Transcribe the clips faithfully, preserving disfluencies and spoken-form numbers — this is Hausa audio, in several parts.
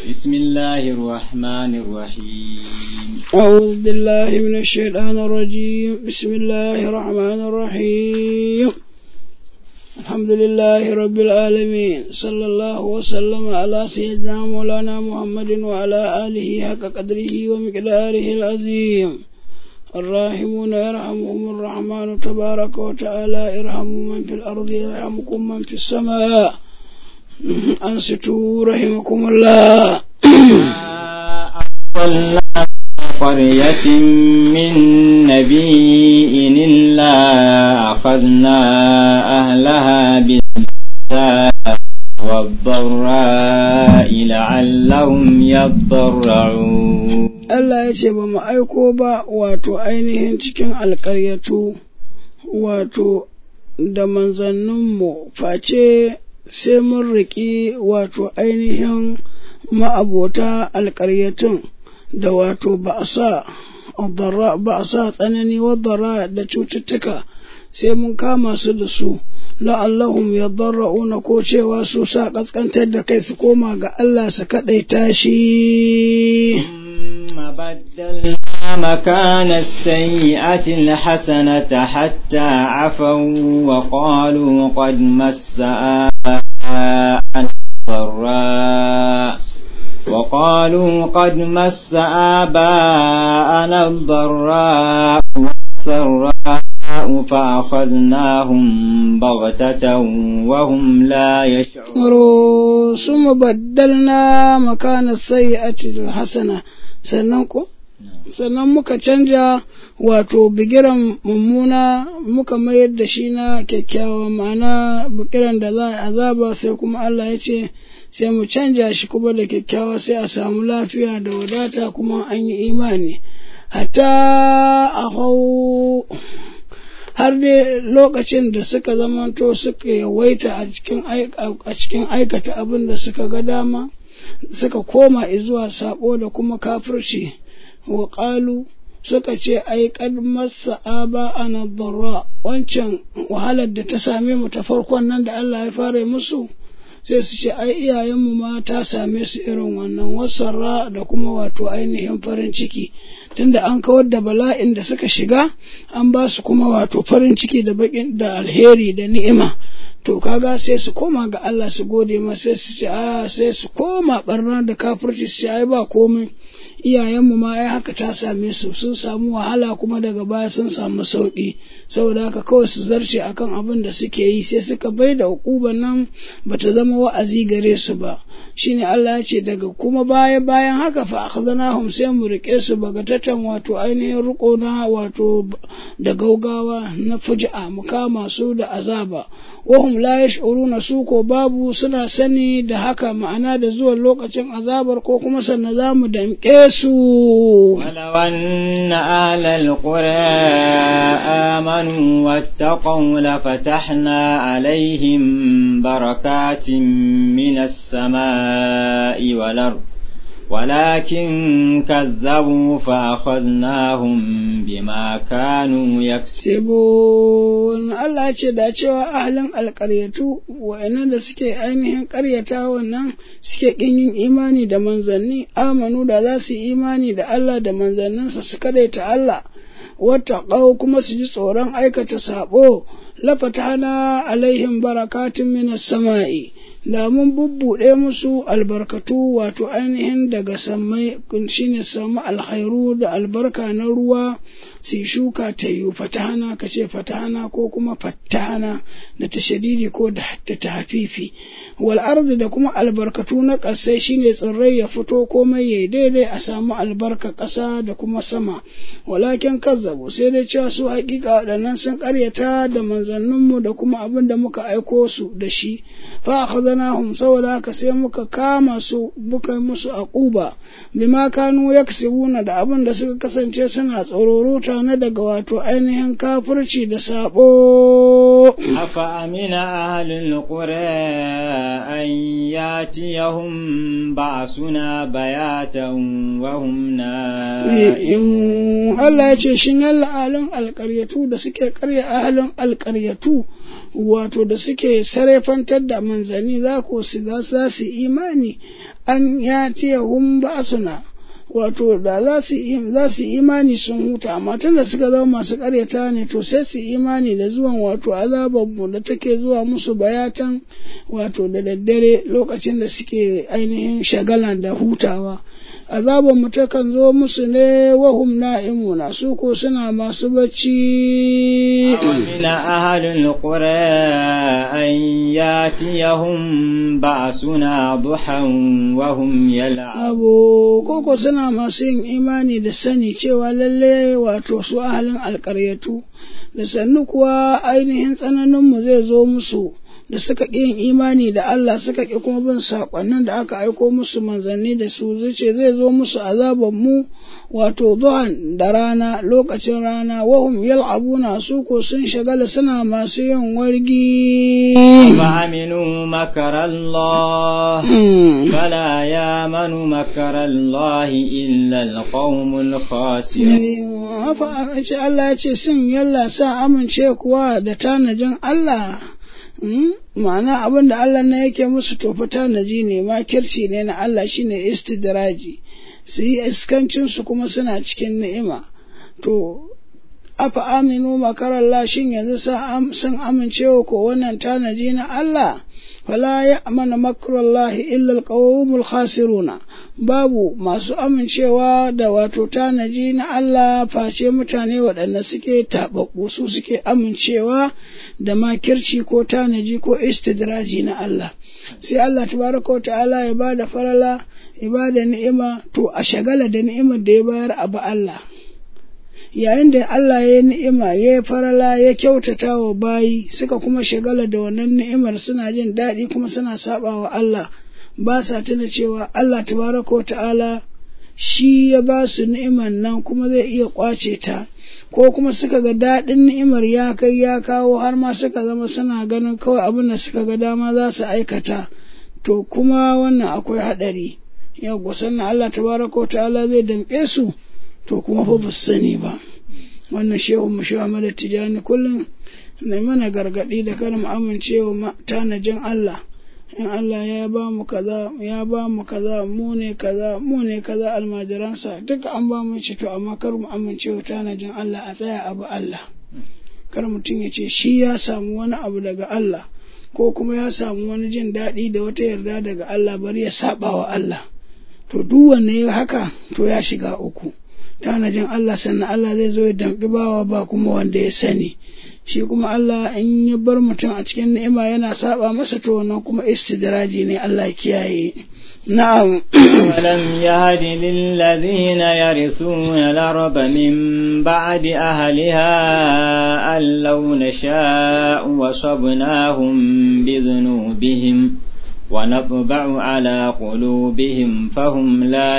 بسم الله الرحمن الرحيم أعوذ بالله من الشيطان الرجيم بسم الله الرحمن الرحيم الحمد لله رب العالمين صلى الله وسلم على سيدنا مولانا محمد وعلى آله حق قدره ومقداره العظيم الراحمون يرحمهم الرحمن تبارك وتعالى ارحموا من في الأرض يرحمكم من في السماء أنصتوا رحمكم الله قرية من نبي إلا أخذنا أهلها بالبأساء والضراء لعلهم يضرعون Allah ya ce ba mu aiko ba wato ainihin cikin alƙaryatu wato da manzanninmu face sai mun riƙi wato ainihin ma'abota alƙaryatun da wato ba a sa tsanani wadda da cututtuka sai mun kama su da su la'allahum yadarra'una ko cewa su sa kaskantar da kai su koma ga Allah su kaɗaita shi. بدلنا مكان السيئة الحسنة حتى عفوا وقالوا قد مس آباءنا الضراء وقالوا قد مس آباءنا الضراء والسراء فأخذناهم بغتة وهم لا يشعرون ثم بدلنا مكان السيئة الحسنة sannan ko sannan muka canja wato bigiran mummuna muka mayar da shi na kyakkyawa ma'ana bigiran da za a azaba sai kuma Allah ya ce sai mu canja shi kuma da kyakkyawa sai a samu lafiya da wadata kuma an yi imani hatta a hau har dai lokacin da suka zamanto suka yawaita a cikin aikata abin da suka ga dama suka koma zuwa sabo da kuma kafirci wa qalu suka ce ai qad massa aba ana darra wancan wahalar da ta same mu ta farkon nan da Allah ya fara musu sai su ce ai iyayenmu ma ta same su irin wannan wasarra da kuma wato ainihin farin ciki tunda an kawar da bala'in da suka shiga an ba su kuma wato farin ciki da bakin da alheri da ni'ima to kaga sai su koma ga Allah su gode ma sai su ce a sai su koma barna da kafirci su ce ai ba komai iyayenmu ma ai haka ta same su sun samu wahala kuma daga baya sun samu sauki saboda haka kawai su zarce akan abin da suke yi sai suka bai da hukuban nan bata zama wa'azi gare su ba shine Allah ya ce daga kuma baya bayan haka fa akhadnahum sai mu rike su bagatatan wato ainihin riko na wato da gaugawa na fuji'a mu kama su da azaba wahum la yash'uruna su ko babu suna sani da haka ma'ana da zuwan lokacin azabar ko kuma sannan zamu damƙe su ولو أن أهل القرى آمنوا واتقوا لفتحنا عليهم بركات من السماء والأرض ولكن كذبوا فأخذناهم بما كانوا يكسبون Allah ce da cewa ahlin alƙaryatu wa'annan da suke ainihin ƙaryata wannan suke ƙin yin imani da manzanni amanu da za su yi imani da Allah da manzanninsa su kadaita Allah wattaqau kuma su ji tsoron aikata sabo lafatana alaihim barakatun minas sama'i da mun bubbuɗe musu albarkatu wato ainihin daga sammai shine samu alkhairu da albarka na ruwa su shuka ta yi fatahana ka ce fatahana ko kuma fatahana da ta shadidi ko da ta hafifi wal ardi da kuma albarkatu na ƙasai shine tsirrai ya fito komai yayi daidai a samu albarka ƙasa da kuma sama walakin kazzabu sai dai cewa su haƙiƙa waɗannan sun ƙaryata da manzanninmu da kuma abin da muka aiko su da shi fa akhadnahum saboda haka sai muka kama su muka musu aquba bima kanu yaksibuna da abin da suka kasance suna tsororota na daga wato ainihin kafirci da sabo afa amina ahlul qura an yatiyahum ba'suna bayatan wa hum na'im Allah ya ce shin yalla ahlun alqaryatu da suke karya ahlun alqaryatu wato da suke sarrafantar da manzanni za ku su za su imani an yatiyahum ba'suna wato da za su za su imani sun huta amma tunda suka zama masu karyata ne to sai su imani da zuwan wato azabar mu da take zuwa musu bayatan wato da daddare lokacin da suke ainihin shagala da hutawa azabar mu takan zo musu ne wahum na'imuna su ko suna masu bacci min ahlil qura an yatiyahum ba'suna duhan wa hum yal'abu koko suna masu yin imani da sani cewa lalle wato su ahalin alƙaryatu da sannu kuwa ainihin tsananin mu zai zo musu da suka ƙi yin imani da Allah suka ƙi kuma bin saƙonnin da aka aiko musu manzanni da su zuce zai zo musu azaban mu wato duhan da rana lokacin rana wahum yal'abuna su ko sun shagala suna masu yin wargi fa aminu makarallah fala yamanu makarallah illa alqaumul khasirun fa Allah ya ce sun yalla sa amince kuwa da tanajin Allah ma'ana abin da Allah na yake musu tofa tanaji ne makirci ne na Allah shine istidraji su yi iskancin su kuma suna cikin ni'ima to afa aminu makarallah shin yanzu sun amincewa ko wannan tanaji na Allah fala ya'manu makrallahi illa alqawmul khasiruna babu masu amincewa da wato tanaji na Allah face mutane waɗanda suke taɓaɓɓu su suke amincewa da makirci ko tanaji ko istidraji na Allah sai Allah tabaraka wa ta'ala ya bada farala ya bada ni'ima to a shagala da ni'imar da ya bayar abu Allah yayin da Allah ya yi ni'ima ya yi farala ya kyautata wa bayi suka kuma shagala da wannan ni'imar suna jin daɗi kuma suna saba wa Allah ba sa tuna cewa Allah tabaraka wa ta'ala shi ya ba su ni'imar nan kuma zai iya kwace ta ko kuma suka ga daɗin ni'imar ya kai ya kawo har ma suka zama suna ganin kawai abin da suka ga dama za su aikata to kuma wannan akwai haɗari yau sannan Allah tabaraka wa ta'ala zai damƙe su to kuma fa ba su sani ba wannan shehu mu shehu Ahmad Tijani kullum na mana gargaɗi da kada mu amincewa tanajin Allah in Allah ya ba mu kaza ya ba mu kaza mu ne kaza mu ne kaza almajiransa duka an ba mu ce to amma kar mu amincewa tanajin Allah a tsaya abu Allah kar mutum ya ce shi ya samu wani abu daga Allah ko kuma ya samu wani jin daɗi da wata yarda daga Allah bari ya saba wa Allah to duk wanne ya haka to ya shiga uku tanajin Allah sannan Allah zai zo ya damƙi bawa ba kuma wanda ya sani shi kuma Allah in ya bar mutum a cikin ni'ima yana saba masa to wannan kuma istidraji ne Allah kiyaye na'am walam yahdi lil ladhina yarithuna al-arba min ba'di ahliha allaw nasha'u wa sabnahum bi dhunubihim ونطبع على قلوبهم فهم لا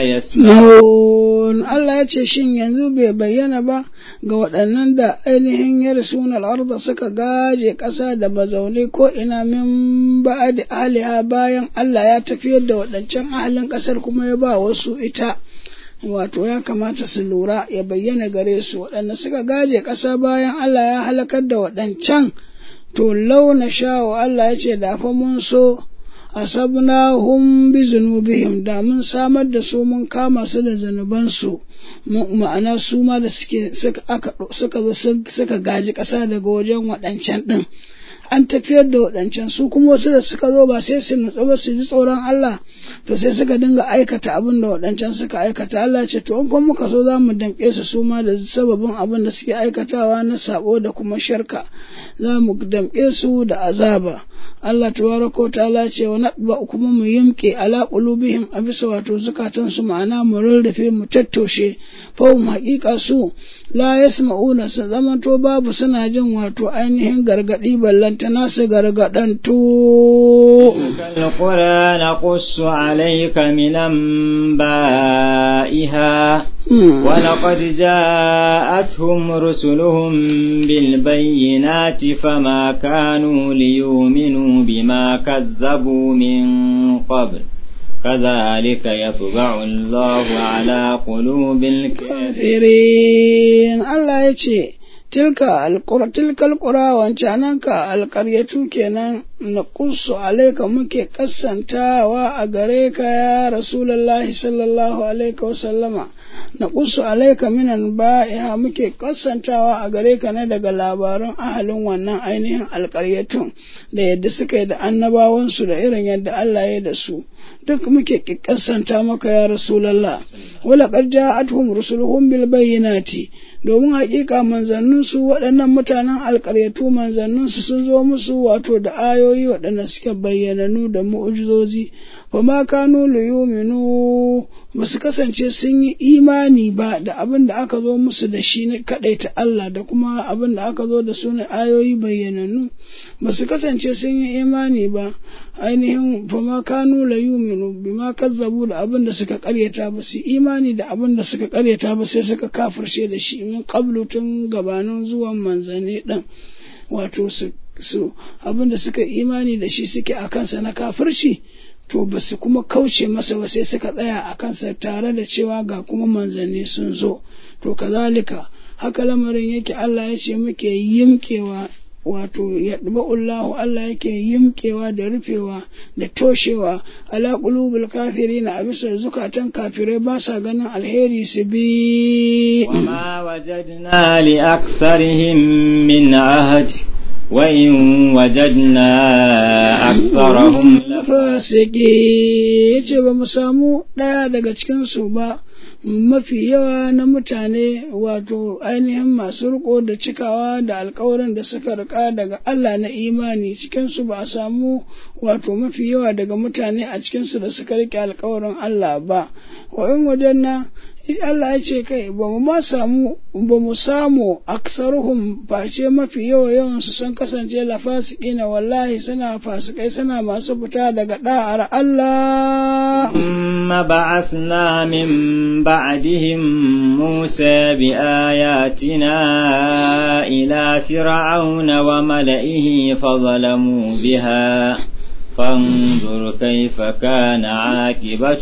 يسمعون Allah ya ce shin yanzu bai bayyana ba ga waɗannan da ainihin yarsunan al'arda suka gaje ƙasa da mazaune ko ina min ba'adi ahliha bayan Allah ya tafiyar da waɗancan ahalin ƙasar kuma ya ba wasu ita wato ya kamata su lura ya bayyana gare su waɗanda suka gaje ƙasa bayan Allah ya halakar da waɗancan to launa sha'u Allah ya ce da fa mun so asabnahum bi zunubihim da mun samar da su mun kama su da zanubansu ma'ana su ma da suke suka aka suka zo suka gaji ƙasa daga wajen waɗancan ɗin an tafiyar da waɗancan su kuma wasu da suka zo ba sai su nutsu ba su ji tsoron Allah to sai suka dinga aikata abin da waɗancan suka aikata Allah ce to in kuma muka so za mu damƙe su su ma da sababin abin da suke aikatawa na sabo da kuma sharka za mu damƙe su da azaba Allah tabaraka wa ta'ala ce wa nadba kuma mu yimke ala qulubihim a bisa wato zakatan su ma'ana mu rarrafe mu tattoshe fa mu haƙiƙa su la yasma'una su zamanto babu suna jin wato ainihin gargadi ballanta nasu gargadantu القرآن نقص عليك من أنبائها ولقد جاءتهم رسلهم بالبينات فما كانوا ليؤمنوا بما كذبوا من قبل كذلك يطبع الله على قلوب الكافرين الله يجي tilka alqura tilka alqura wancananka alqaryatu kenan na qussu alayka muke kassantawa a gare ka ya rasulullahi sallallahu alaihi wasallama na qussu alayka minan ba'iha muke kassantawa a gare ka na daga labaran ahalin wannan ainihin alqaryatun da yadda suka yi da annabawansu da irin yadda Allah ya da su duk muke kassanta maka ya rasulullah wala qad ja'atuhum rusuluhum bil bayyinati domin hakika manzannin su waɗannan mutanen alƙaryatu manzannin su sun zo musu wato da ayoyi waɗanda suke bayyananu da mu'jizozi fa ma kanu liyuminu basu kasance sun yi imani ba da abin da aka zo musu da shi ne kadaita Allah da kuma abin da aka zo da su ne ayoyi bayyananu basu kasance sun yi imani ba ainihin fa ma kanu liyuminu bima kazzabu da abin da suka karyata ba su imani da abin da suka karyata ba sai suka kafirce da shi min qablu tun gabanin zuwan manzanni din wato su su abin da suka imani da shi suke a kansa na kafirci to ba su kuma kauce masa ba sai suka tsaya a kansa tare da cewa ga kuma manzanni sun zo to kazalika haka lamarin yake Allah ya ce muke yimkewa wato yadba'ullahu Allah yake yimkewa da rufewa da toshewa ala qulubul kafirin a bisa zukatan kafirai ba sa ganin alheri su bi wama wajadna li aktharihim min ahad wa in wajadna aktharahum lafasiqin yace ba mu samu daya daga cikin su ba mafi yawa na mutane wato ainihin masu riko da cikawa da alkawarin da suka rika daga Allah na imani cikinsu ba a samu wato mafi yawa daga mutane a cikinsu da suka rike alkawarin Allah ba wa in wajen na Allah ya ce kai ba mu ma samu ba mu samu aksaruhum face mafi yawa yawan su sun kasance lafasiqina wallahi suna fasikai suna masu fita daga da'ar Allah ثم بعثنا من بعدهم موسى بآياتنا إلى فرعون وملئه فظلموا بها فانظر كيف كان عاقبة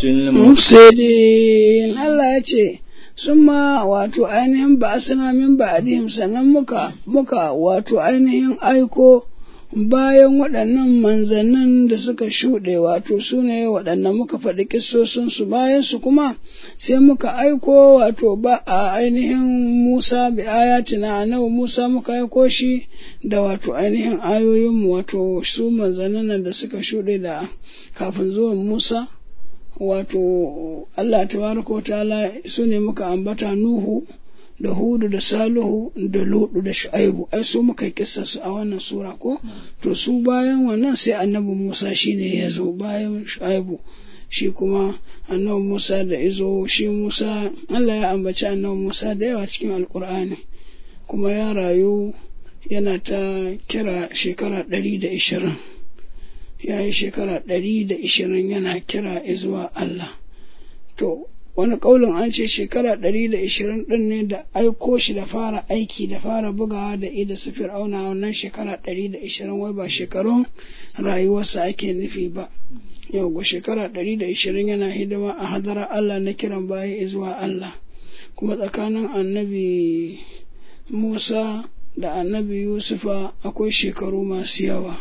المفسدين الله يجي ثم واتو أينهم بعثنا من بعدهم sannan muka muka wato ainihin aiko bayan waɗannan manzannin da suka shuɗe wato su ne waɗannan muka faɗi kissosinsu bayan su kuma sai muka aiko wato ba a ainihin Musa bi ayatina annabi Musa muka aiko shi da wato ainihin ayoyinmu wato su manzannin da suka shuɗe da kafin zuwan Musa wato Allah tabaraka wa ta'ala su ne muka ambata Nuhu da Hudu da Salihu da Ludu da Shu'aibu ai su muka kissa su a wannan sura ko to su bayan wannan sai annabi Musa shine ya zo bayan Shu'aibu shi kuma annabi Musa da izo shi Musa Allah ya ambaci annabi Musa da yawa cikin Alkur'ani kuma ya rayu yana ta kira shekara ɗari da ishirin ya yi shekara ɗari da ishirin yana kira izuwa Allah to wani ƙaulin an ce shekara ɗari da ishirin ɗin ne da aiko shi da fara aiki da fara bugawa da ida su fir'auna wannan shekara ɗari da ishirin wai ba shekarun rayuwarsa ake nufi ba yau ga shekara ɗari da ishirin yana hidima a hadarar Allah na kiran baya zuwa Allah kuma tsakanin annabi Musa da annabi Yusufa akwai shekaru masu yawa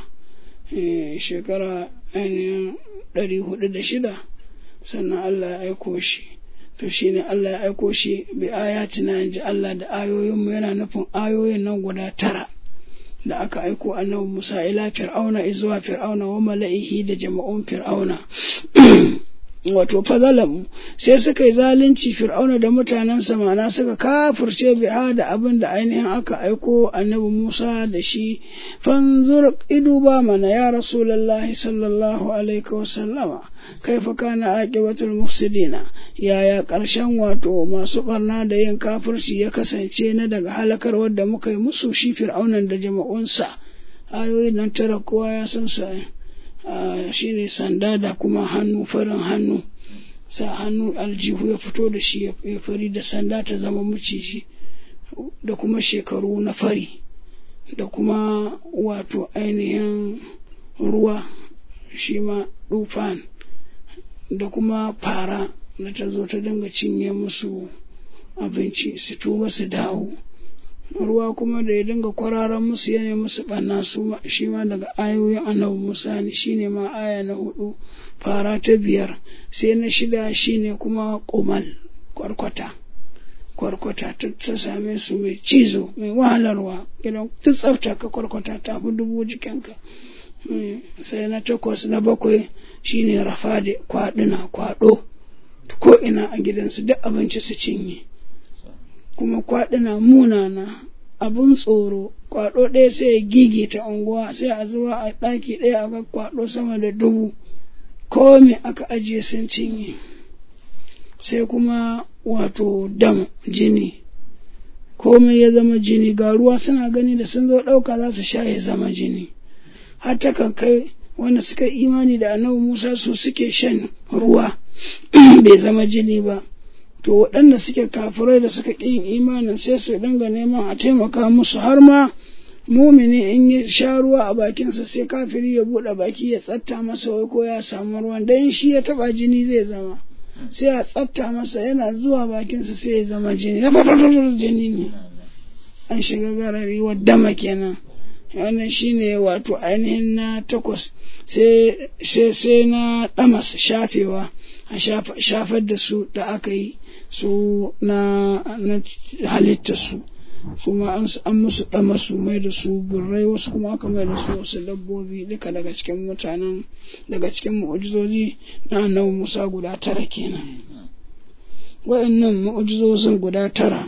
shekara ainihin ɗari hudu da shida sannan Allah ya aiko shi to shine Allah ya aiko shi bi ayatina inji Allah da ayoyinmu yana nufin ayoyin nan guda tara da aka aiko annabi Musa ila fir'auna izuwa fir'auna wa mala'ihi da jama'un fir'auna wato fazalamu sai suka yi zalunci fir'auna da mutanensa mana suka kafirce biha da abin da ainihin aka aiko annabi Musa da shi fanzur iduba mana ya rasulullahi sallallahu alaihi wasallama kaifa kana aqibatul mufsidina yaya karshen wato masu barna da yin kafirci ya kasance na daga halakar wadda muka yi musu shi fir'aunan da jama'unsa ayoyin nan tara kowa ya san su Uh, shine sanda da kuma hannu farin hannu sa hannu aljihu ya fito da shi ya fari da sanda ta zama maciji da kuma shekaru na fari da kuma wato ainihin ruwa shi ma dufan da kuma fara da ta zo ta dinga cinye musu abinci su tuba su dawo ruwa kuma da ya dinga kwararan musu yana musu ɓanna su shi ma daga ayoyin annabi Musa ne shine ma aya na hudu fara ta biyar sai na shida shine kuma ƙumal kwarkwata kwarkwata ta same su mai cizo mai wahalarwa gidan duk tsafta ka kwarkwata ta fi dubu jikinka sai na takwas na bakwai shine rafade kwaɗina kwaɗo ko ina a gidansu duk abinci su cinye kuma kwaɗina munana abun tsoro kwaɗo ɗaya sai ya gigita unguwa sai a zuwa a ɗaki ɗaya a ga kwaɗo sama da dubu ko me aka ajiye sun cinye sai kuma wato dam jini komai ya zama jini ga ruwa suna gani da sun zo ɗauka za su sha ya zama jini har ta kan kai wanda suka imani da annabi Musa su suke shan ruwa bai zama jini ba to waɗanda suke kafirai da suka ƙi yin imanin sai su dinga neman a taimaka musu har ma mumini in ya sha ruwa a bakinsa sai kafiri ya buɗe baki ya tsatta masa wai ko ya samu ruwan dan shi ya taɓa jini zai zama sai a tsatta masa yana zuwa bakinsa sai ya zama jini na fafafafafa jini ne an shiga garari wadda kenan wannan shine wato ainihin na takwas sai sai na ɗamas shafewa a shafar da su da aka yi su na halitta su kuma an musu ɗama su mai da su burrai wasu kuma aka mai da su wasu dabbobi duka daga cikin mutanen daga cikin mu'ujizozi na annabi Musa guda tara kenan wa'annan mu'ujizozin guda tara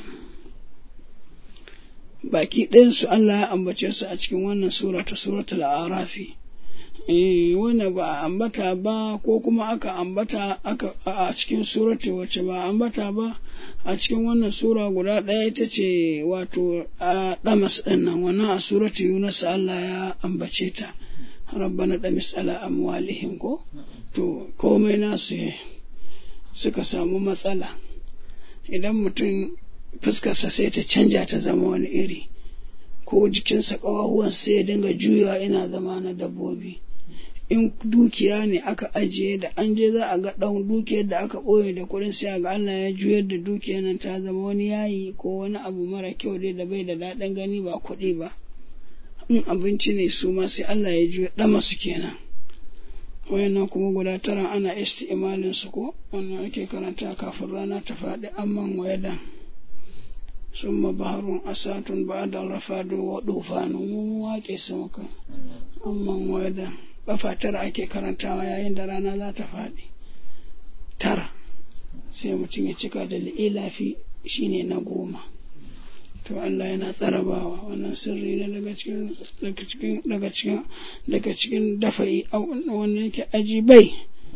baki ɗayan su Allah ya ambace su a cikin wannan sura ta suratul arafi eh wanda ba ambata ba ko kuma aka ambata aka a cikin surati wacce ba ambata ba a cikin wannan sura guda ɗaya ita ce wato a damas ɗin nan wannan a surati Yunus Allah ya ambace ta rabbana damis ala amwalihim ko to komai nasu suka samu matsala idan mutum fuskarsa sai ta canja ta zama wani iri ko jikinsa ƙawahuwan sai ya dinga juyawa ina zama na dabbobi in dukiya ne aka ajiye da an je za a ga ɗan dukiyar da aka ɓoye da kuɗin sai ga Allah ya juyar da dukiyar nan ta zama wani yayi ko wani abu mara kyau dai da bai da daɗin gani ba kuɗi ba in abinci ne su ma sai Allah ya juya ɗama su kenan wayannan kuma guda tara ana isti'malin su ko wannan ake karanta kafin rana ta faɗi amman wayadan summa baharun asatun ba'da rafadu wa dufanu mun wake su muka amman wayadan kafa tara ake karantawa yayin da rana za ta faɗi tara sai mutum ya cika da li'ilafi shine na goma to Allah yana tsarabawa wannan sirri ne daga cikin daga cikin daga cikin daga cikin dafa'i wanda yake ajibai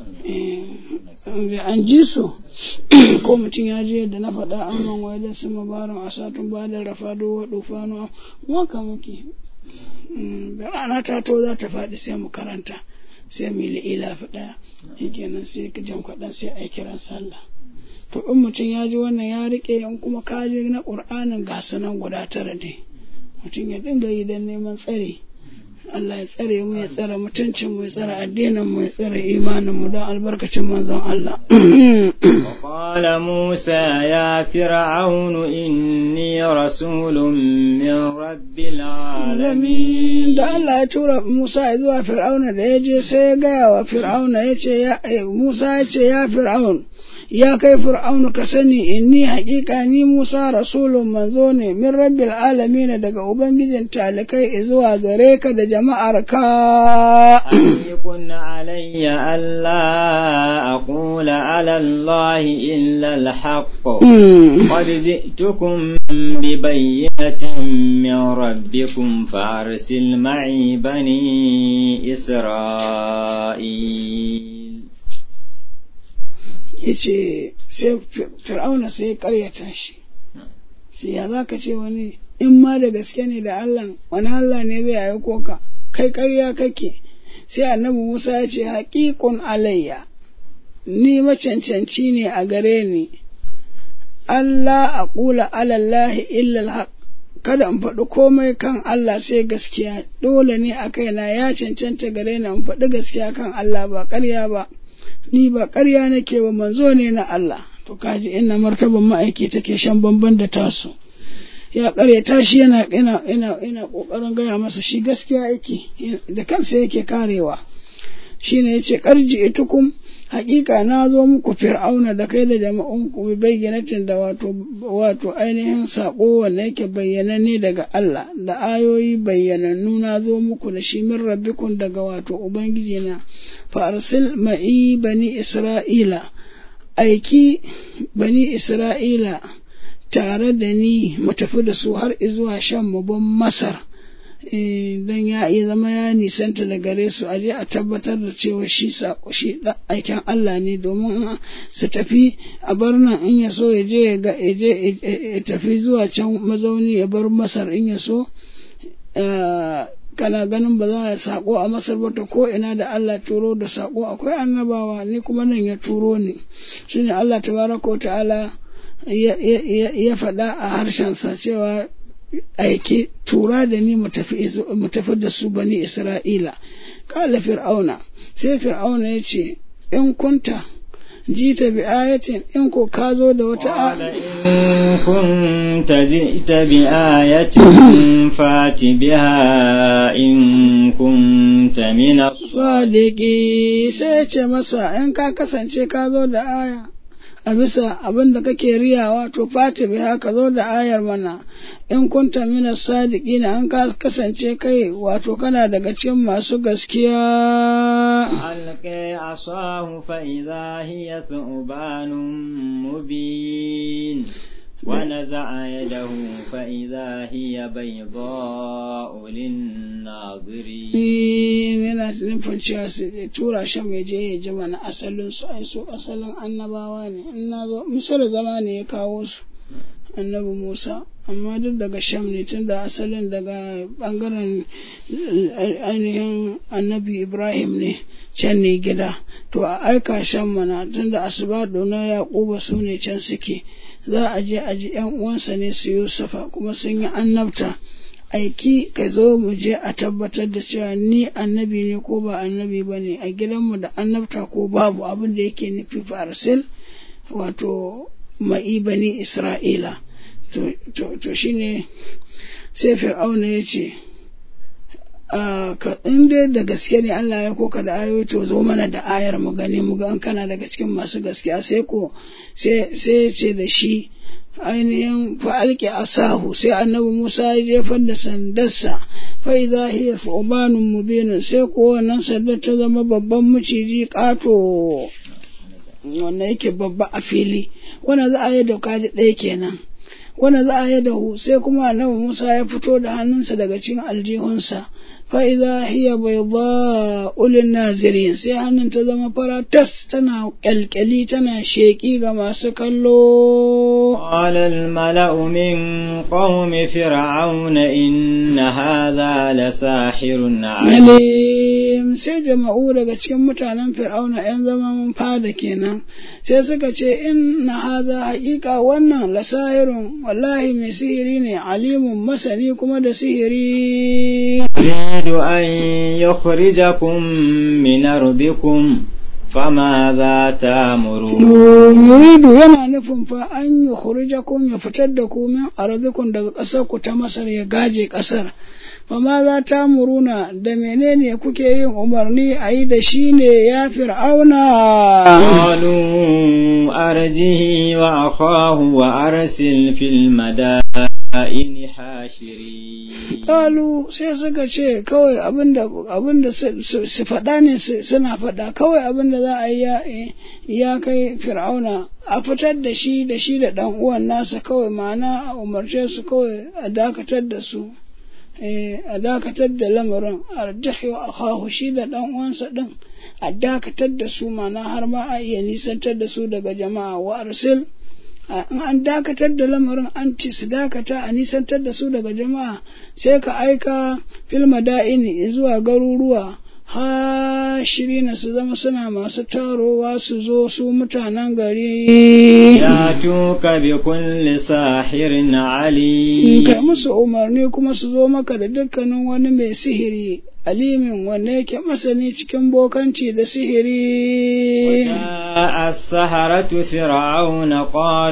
an ji su ko mutum ya je da na faɗa an man waye da su mabarin asatun ba da rafado wa dufano waka muke da rana ta to za ta faɗi sai mu karanta sai mu yi ila faɗa yake nan sai ka jan kwaɗan sai a yi kiran sallah to in mutum ya ji wannan ya riƙe in kuma ka ji na ƙur'anin ga sanan guda tara ne mutum ya dinga yi don neman tsare Allah ya tsare mu ya tsare mutuncin mu ya tsare addinin mu ya tsare imanin mu don albarkacin manzon Allah وقال موسى يا فرعون إني رسول من رب العالمين da Allah ya tura Musa zuwa Fir'auna da ya je sai ya gaya wa Fir'auna ya ce ya Musa ya ce ya Fir'aun ya kai Fir'aunu ka sani inni haƙiƙa ni Musa rasulun manzo ne min rabbil alamin daga ubangijin talikai zuwa gare ka da jama'ar ka ayyukun alayya alla aqula ala Allah illa al-haqq qad ji'tukum bi bayyinatin min rabbikum farsil ma'i bani Isra'il yace sai Fir'auna sai ya karyata shi sai ya zaka ce wani in ma da gaske ne da Allah wani Allah ne zai aiko ka kai karya kake sai annabi Musa ya ce haqiqun alayya ni macancanci ne a gare ni Allah aqula ala Allah illa alhaq kada in faɗi komai kan Allah sai gaskiya dole ne a kaina ya cancanta gare ni in faɗi gaskiya kan Allah ba ƙarya ba ni ba ƙarya nake ba manzo ne na Allah to kaji inna martaban ma'aiki take shan bamban da tasu ya karyata shi yana yana yana yana kokarin gaya masa shi gaskiya yake da kansa yake karewa shine yace qarji itukum haƙiƙa na zo muku fir'auna da kai da jama'un ku bi bayyanatin da wato wato ainihin sako wanda yake bayyananne daga Allah da ayoyi bayyanannu na zo muku da shi min rabbikum daga wato ubangiji na fa arsil ma'i bani isra'ila aiki bani isra'ila tare da ni mu tafi da su har izuwa shan mu ban masar don ya iya zama ya nisanta da gare su aje a tabbatar da cewa shi sako shi aikin Allah ne domin su tafi a bar nan in ya so ya je ya ga ya tafi zuwa can mazauni ya bar masar in ya so kana ganin ba za a sako a masar ba ta ko ina da Allah turo da sako akwai annabawa ni kuma nan ya turo ni shine Allah tabaraka ta'ala ya faɗa a harshensa cewa aiki tura da ni mu tafi da su bani Isra'ila. Kala Fir'auna, sai Fir'auna ya ce, in kunta jita bi ayatin in ko ka zo da wata aya. In kunta jita bi ayatin fati biha in kunta mina sadiki sai ce masa in ka kasance ka zo da aya. A bisa abin da kake riyawa to fati biha ka zo da ayar mana in kunta mina sadiki na an kasance kai wato kana daga cikin masu gaskiya. Alqi asahu fa idha hiya thubanun mubin wa naza'a yadahu fa idha hiya bayda'u lin-nadhirin. Yana nufin cewa su tura shi mai je ya ji mana asalin su ai su asalin annabawa ne in na zo misar zama ne ya kawo su annabi Musa amma duk daga Sham ne tun da asalin daga bangaren ainihin annabi Ibrahim ne can ne gida to a aika Sham mana tun da asibado na Yaquba su ne can suke za a je a ji yan uwansa ne su Yusufa kuma sun yi annabta aiki ka zo mu je a tabbatar da cewa ni annabi ne ko ba annabi ba ne a gidanmu da annabta ko babu abin da yake nufi farsil wato ma'i bani Isra'ila to shi ne sai fir'auna ya ce in dai da gaske ne Allah ya koka da ayoyi to zo mana da ayar mu gani mu ga an kana daga cikin masu gaskiya sai ko sai ce da shi ainihin fa'alƙi asahu sai annabi Musa ya jefar da sandarsa fa idza hiya thubanun mubin sai ko wannan sandar ta zama babban maciji ƙato wannan yake babba a fili wannan za a yi da kaji ɗaya kenan wannan za a yi da hu sai kuma annabi Musa ya fito da hannunsa daga cikin aljihunsa fa idza hiya bayda'u lin-nazirin sai hannun ta zama fara tas tana kyalkyali tana sheki ga masu kallo. Qala al-mala'u min qaumi fir'auna inna hadha la sahirun 'alim. Sai jama'u daga cikin mutanen fir'auna yan zaman fada kenan sai suka ce inna hadha haqiqa wannan la sahirun wallahi mai sihiri ne alimun masani kuma da sihiri. يريد أن يخرجكم من أرضكم فماذا تأمرون يريد yana nufin fa an yukhrijakum ya fitar da ku min ardikum daga ƙasar ku ta Masar ya gaje ƙasar fama za ta muruna da menene kuke yin umarni a yi da shi ne ya fir'auna. Qalu arjihi wa akhahu wa arsil fil madaini hashiri. Qalu sai suka ce kawai abinda abinda su faɗa ne suna faɗa kawai abinda za a yi ya kai fir'auna a fitar da shi da shi da ɗan uwan nasa kawai ma'ana a umarce su kawai a dakatar da su. a dakatar da lamarin arjahi wa akhahu shi da dan uwansa din a dakatar da su mana har ma a iya nisantar da su daga jama'a wa arsil in an dakatar da lamarin an ci su dakata a nisantar da su daga jama'a sai ka aika fil madaini zuwa garuruwa hashirina su zama suna masu tarowa su zo su mutanen gari ya tuka bi kulli sahirin ali kai musu umarni kuma su zo maka da dukkanin wani mai sihiri alimin wanda yake masani cikin bokanci da sihiri as-saharatu fir'auna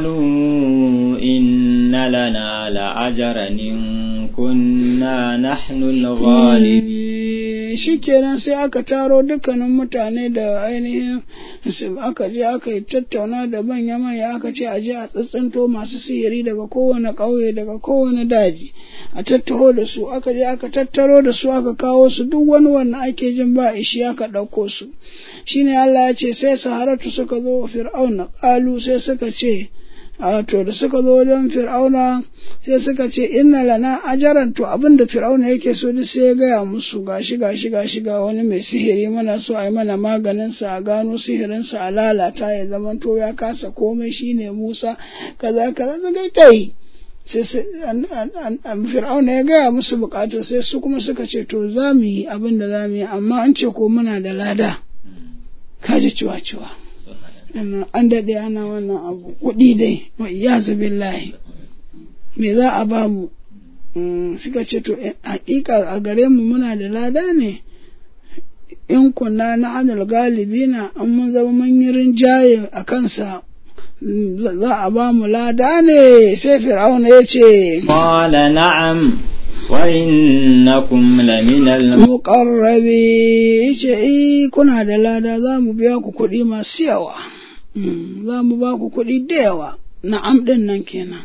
qalu inna lana la'ajran in kunna nahnu al-ghalibin shikenan sai aka taro dukkanin mutane da ainihin aka je aka yi tattauna da manya manya aka ce a je a tsantsanto masu sihiri daga kowane ƙauye daga kowane daji a tattaho da su aka je aka tattaro da su aka kawo su duk wani wanda ake jin ba ishi aka ɗauko su shine Allah ya ce sai saharatu suka zo fir'auna ƙalu sai suka ce a to da suka zo wajen fir'auna sai suka ce inna lana ajaran to abinda fir'auna yake so duk sai ya gaya musu gashi gashi gashi ga wani mai sihiri mana so a yi mana maganin sa a gano sihirin sa a lalata ya zama to ya kasa komai shine Musa kaza kaza zaga kai sai fir'auna ya gaya musu bukatar sai su kuma suka ce to za mu yi abin da za mu yi amma an ce ko muna da lada kaji ciwa ciwa an daɗe ana wannan abu kuɗi dai wa iyazu billahi me za a ba mu suka ce to hakika a gare mu muna da lada ne in kunna na hanul galibina an mun zama manyan rinjaye a kansa za a ba mu lada ne sai fir'auna ya ce qala na'am wa innakum laminal muqarrabi yace eh kuna da lada za mu biya ku kuɗi masu yawa za mu ba ku kuɗi da yawa na'am din nan kenan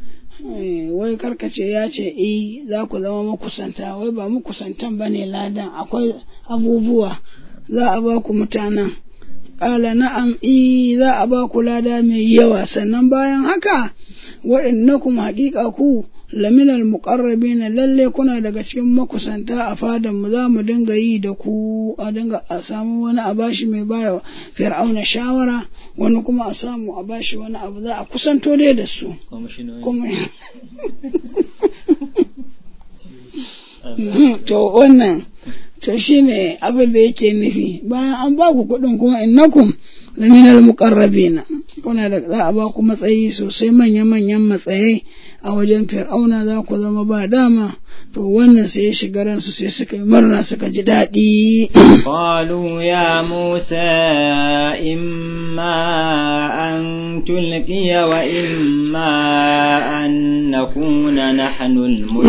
wai karkace ya ce eh za ku zama makusanta wai ba makusantan bane ladan akwai abubuwa za a ba ku mutanen ƙala na'am i za a ba ku lada mai yawa sannan bayan haka wa innakum haqiqa ku laminal muqarrabin lalle kuna daga cikin makusanta a fadan mu za mu dinga yi da ku a dinga a samu wani a bashi mai baya fir'auna shawara wani kuma a samu a bashi wani abu za a kusanto dai da su kuma to wannan to shine abin da yake nufi bayan an ba ku kuɗin kuma innakum laminal muqarrabina kuna da za a ba ku matsayi sosai manya-manyan matsayai a wajen fir'auna za ku zama ba dama to wannan sai ya shiga ransu sai suka yi murna suka ji daɗi qalu ya musa imma an tulqiya wa imma an nakuna nahnu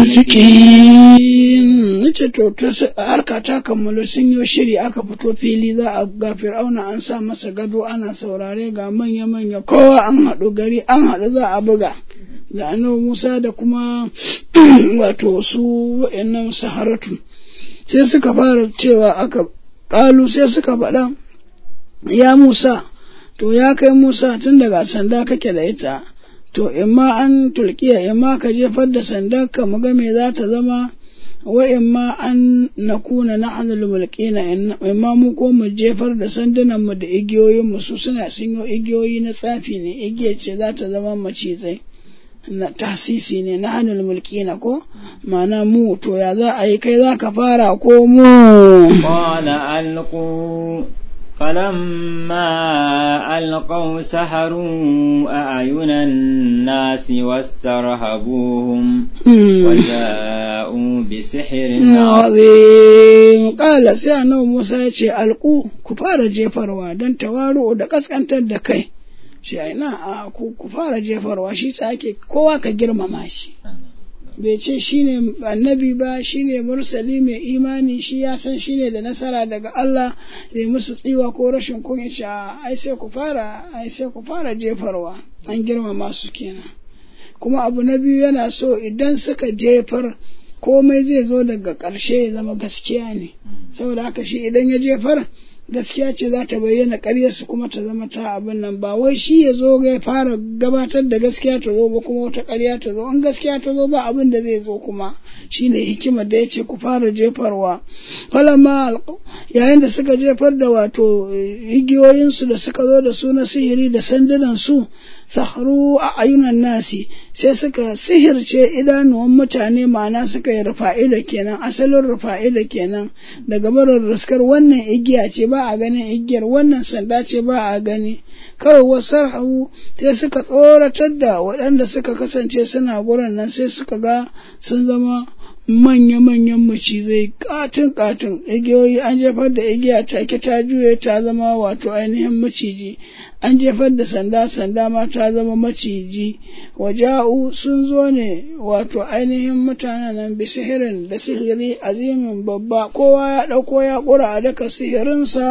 al-mulkin nace to harka ta kammalu sun yi shiri aka fito fili za a ga fir'auna an sa masa gado ana saurare ga manya-manya kowa an haɗu gari an haɗu za a buga da annabi Musa da kuma wato su wa'annan saharatu sai suka fara cewa aka kalu sai suka faɗa ya Musa to ya kai Musa tun daga sanda kake da ita to imma an tulkiya imma ka jefar da sandar ka mu ga me za ta zama wa imma an nakuna na'anul mulkina imma mu ko mu jefar da sandunan mu da igiyoyin mu su suna sun yi igiyoyi na tsafi ne igiya ce za ta zama macizai na tasisi ne na hannun mulki na ko mana mu to ya za a yi kai za ka fara ko mu qala alqu falamma alqaw saharu a'yunan nasi wastarhabuhum wa ja'u bi sihrin azim qala sai annabi Musa ya ce alqu ku fara jefarwa dan tawaru da kaskantar da kai shi ai na a ku fara jefarwa shi tsake kowa ka girmama shi bai ce shine annabi ba shine mursali mai imani shi ya san shine da nasara daga Allah zai musu tsiwa ko rashin kunya shi ai sai ku fara ai sai ku fara jefarwa an girmama su kenan kuma abu na biyu yana so idan suka jefar komai zai zo daga ƙarshe ya zama gaskiya ne saboda haka shi idan ya jefar gaskiya ce za ta bayyana ƙaryarsu kuma ta zama ta abin nan ba wai shi ya zo ya fara gabatar da gaskiya ta zo ba kuma wata ƙarya ta zo in gaskiya ta zo ba abin da zai zo kuma shine hikimar da yace ku fara jefarwa falamma yayin da suka jefar da wato igiyoyinsu da suka zo da su na sihiri da sandunan su sahru a ayunan nasi sai suka sihirce idanuwan mutane ma'ana suka yi rufa'ida kenan asalin rufa'ida kenan daga barin ruskar wannan igiya ce ba a ganin igiyar wannan sanda ce ba a gani kawai wasar hawu sai suka tsoratar da waɗanda suka kasance suna gurin nan sai suka ga sun zama manya-manyan macizai katin-katin igiyoyi an jefar da igiya take ta juye ta zama wato ainihin maciji an jefar da sanda sanda ma ta zama maciji waja'u sun zo ne wato ainihin mutanen nan bi sihirin da sihiri azimin babba kowa ya ɗauko ya ƙura a daka sihirinsa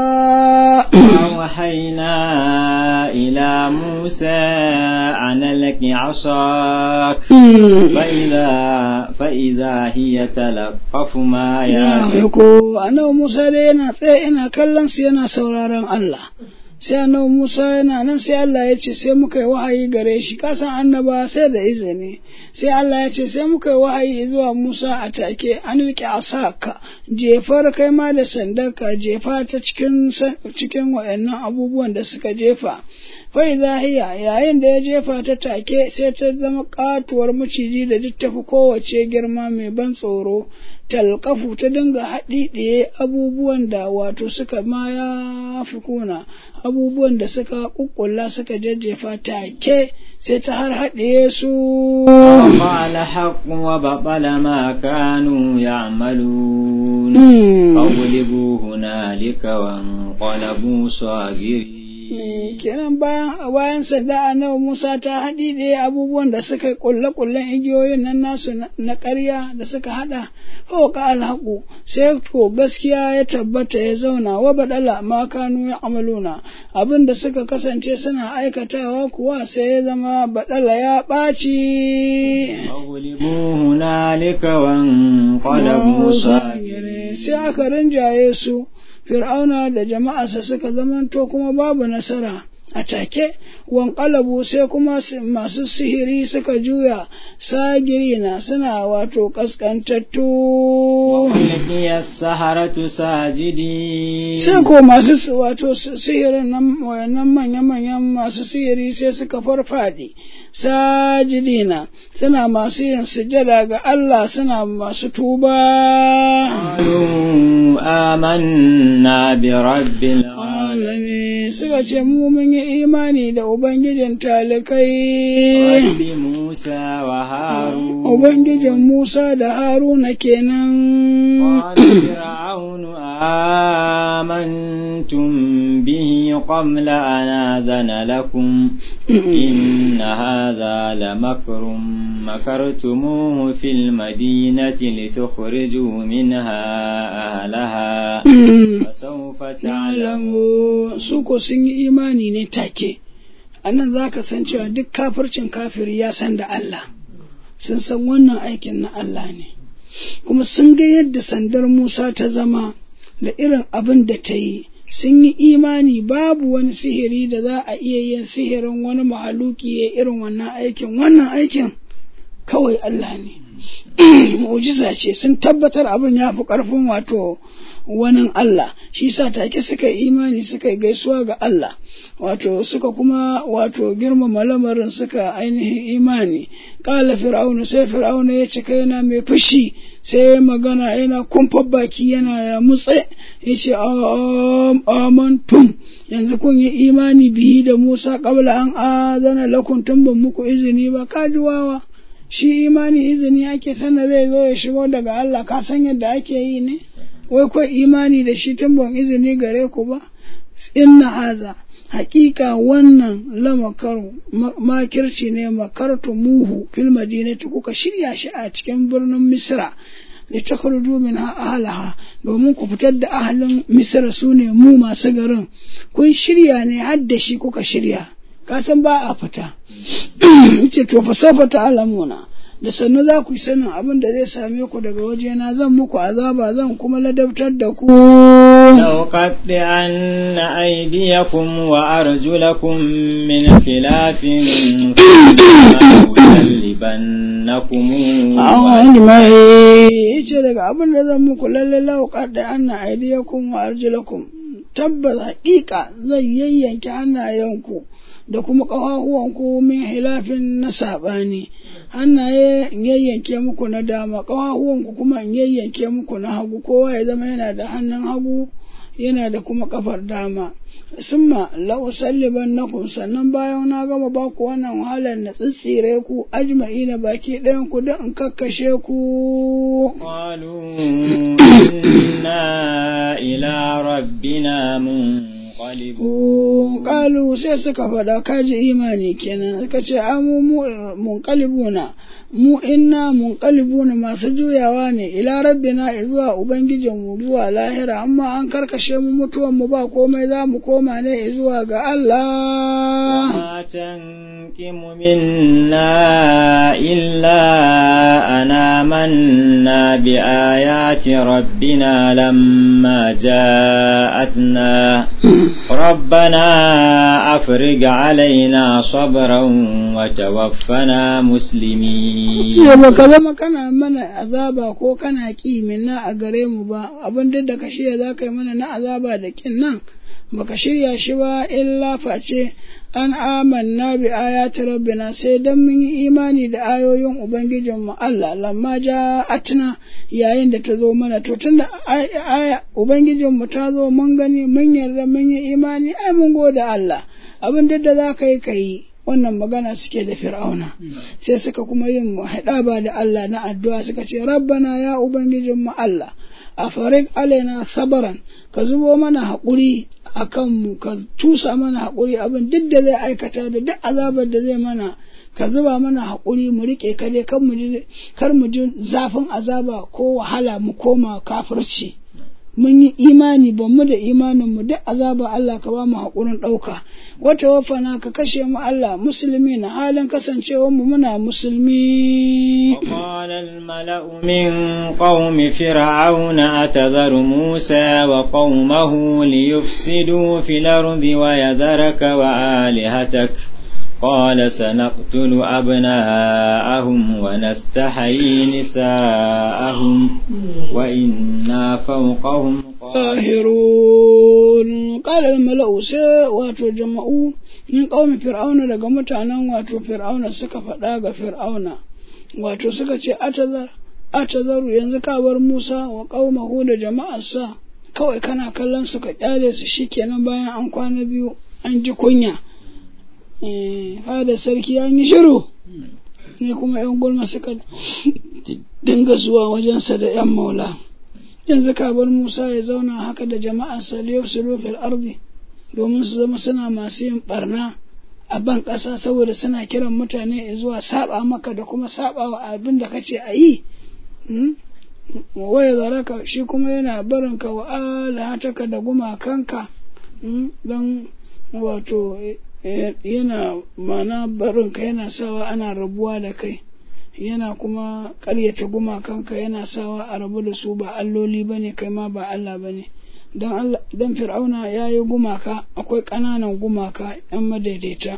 wahaina ila musa an alaki asak fa'iza hiya talaqafu ma ya ko annabi Musa dai yana tsaye ina kallon su yana sauraron Allah sai annabi Musa yana nan sai Allah ya ce sai muka yi wahayi gare shi kasan annaba sai da izini sai Allah ya ce sai muka yi wahayi zuwa Musa a take an rike asaka jefar kai ma da sandarka jefa ta cikin cikin wayannan abubuwan da suka jefa fai zahiya yayin da ya jefa ta take sai ta zama katuwar maciji da duk tafi kowace girma mai ban tsoro talqafu ta dinga haɗiɗiye abubuwan da wato suka ma ya fi kuna abubuwan da suka kukkulla suka jajjefa take sai ta har haɗiye su qala haqqu wa batala ma kanu ya'malun fawlibu hunalika wa qalabu sagiri kenan bayan bayan sanda annabi Musa ta haɗi da abubuwan da suka yi kulle-kullen igiyoyin nan nasu na ƙarya da suka haɗa fauka alhaƙu sai to gaskiya ya tabbata ya zauna wa badala ma kanu ya amaluna abin da suka kasance suna aikatawa kuwa sai ya zama badala ya ɓaci sai aka rinjaye su Fir'auna da jama'arsa suka zamanto kuma babu nasara a take, wanƙalabu sai kuma masu sihiri suka juya sagirina suna wato ƙasƙantattu. Sai ko masu wato sihirin nan wayannan manya-manyan masu sihiri sai suka farfaɗi. Sajidina suna masu yin sujada ga Allah suna masu tuba. Amanna bi rabbil alamin suka ce mu mun yi imani da ubangijin talikai. Rabbi Musa wa Harun ubangijin Musa da Haruna kenan. Fir'aunu amantum bihi qabla an adana lakum inna hadha lamakrun makartumuhu fil madinati litukhrijuu minha ahlaha fasawfa ta'lamun. Su ko sun yi imani ne take anan zaka san cewa duk kafircin kafiri ya san da Allah, sun san wannan aikin na Allah ne, kuma sun ga yadda sandar Musa ta zama da irin abin da ta yi, sun yi imani babu wani sihiri da za a iya yin sihirin wani mahaluki ya irin wannan aikin. Wannan aikin kawai Allah ne, mu'jiza ce, sun tabbatar abin ya fi ƙarfin wato wani Allah, shi sa take suka imani suka yi gaisuwa ga Allah, wato suka kuma wato girmama lamarin suka ainihin imani. Kala fir'aunu sai fir'aunu ya cika yana mai fushi sai magana yana kumfar baki yana ya mutse ya ce amantum yanzu kun yi imani bihi da Musa qabla an azana lakum tun ban muku izini ba. Kaji wawa, shi imani izini ake sana zai zo ya shigo daga Allah, ka san yadda ake yi ne, wai kai imani da shi tun ban izini gare ku ba. Inna haza hakika wannan lamakaru makirci ne makartu muhu fil madinati kuka shirya shi a cikin birnin Misra li takhruju minha ahlaha domin ku fitar da ahalin Misra sune mu masu garin, kun shirya ne har da shi kuka shirya, ka san ba a fita. Ce to fa safa ta'lamuna da sannu za ku yi sanin abin da zai same ku daga wajena, zan muku azaba zan kuma ladabtar da ku. لأقطعن أيديكم وأرجلكم من خلاف ثم لأصلبنكم. yace daga abin da zan muku lalle la'uqaddi'anna aydiyakum wa arjulakum, tabbas haƙiƙa zan yayyanke hannayenku da kuma ƙafafuwanku min hilafin na saɓani. Hannaye in yayyanke muku na dama, ƙafafuwanku kuma in yayyanke muku na hagu, kowa ya zama yana da hannun hagu yana da kuma ƙafar dama. Summa la'usallibannakum, sannan bayan na gama baku wannan wahalar na tsitsire ku ajma'ina baki ɗayan ku don in kakkashe ku. Qalu inna ila rabbina munqalibun. Qalu sai suka faɗa, kaji imani kenan, suka ce amu munqalibuna, mu inna munqalibuna masu juyawa ne ila rabbina zuwa ubangijin mu zuwa lahira, amma an karkashe mu mutuwan mu ba komai za mu koma ne zuwa ga Allah. Wa tanqimu minna illa ana manna bi ayati rabbina lamma ja'atna rabbana afrigh alaina sabran wa tawaffana muslimin. Jiya ba ka zama kana mana azaba ko kana ƙi minna a gare mu ba, abin duk da ka shirya za ka yi mana na azaba da ƙin nan ba ka shirya shi ba, illa face an amanna bi ayati rabbina, sai dan mun yi imani da ayoyin ubangijinmu Allah, lamma ja'atna yayin da ta zo mana. To tunda aya ubangijinmu ta zo mun gani mun yarda mun yi imani, ai mun gode Allah, abin duk da za ka yi ka yi. Wannan magana suke da Fir'auna, sai suka kuma yin haɗaba da Allah na addu'a, suka ce rabbana ya ubangijinmu Allah, a farik alaina sabaran, ka zubo mana haƙuri a kanmu, ka tusa mana haƙuri abin duk da zai aikata da duk azabar da zai mana, ka zuba mana haƙuri mu riƙe ka dai kar mu ji zafin azaba ko wahala mu koma kafirci. Mun yi imani ba mu da imanin mu duk azaba Allah ka ba mu haƙurin ɗauka. Wata wafana ka kashe mu Allah musulmi na halin kasancewar mu muna musulmi. وقال الملأ من قوم فرعون أتذر موسى وقومه ليفسدوا في الأرض ويذرك وآلهتك قال سنقتل أبناءهم ونستحيي نساءهم وإنا فوقهم قاهرون. قال الملأ سي واتو جمعوا من قوم فرعون daga mutanen wato fir'auna suka faɗa ga fir'auna, wato suka ce atazar atazaru yanzu ka bar Musa wa qaumahu da jama'arsa kawai kana kallon su ka kyale su shikenan bayan an kwana biyu an ji kunya. Fada sarki an yi shiru ne kuma yan gulma suka dinga zuwa wajensa da yan maula. Yanzu ka bar Musa ya zauna haka da jama'arsa liyufsidu fil ardi, domin su zama suna masu yin barna a ban ƙasa saboda suna kiran mutane zuwa saba maka da kuma saba wa abin da kace a yi. Waya zaraka shi kuma yana barinka wa alahataka da gumakanka, don wato yana mana barinka yana sawa ana rabuwa da kai, yana kuma ƙaryata gumakanka yana sawa a rabu da su, ba alloli bane kai ma ba Allah bane. Don don Fir'auna yayi gumaka, akwai ƙananan gumaka yan madaidaita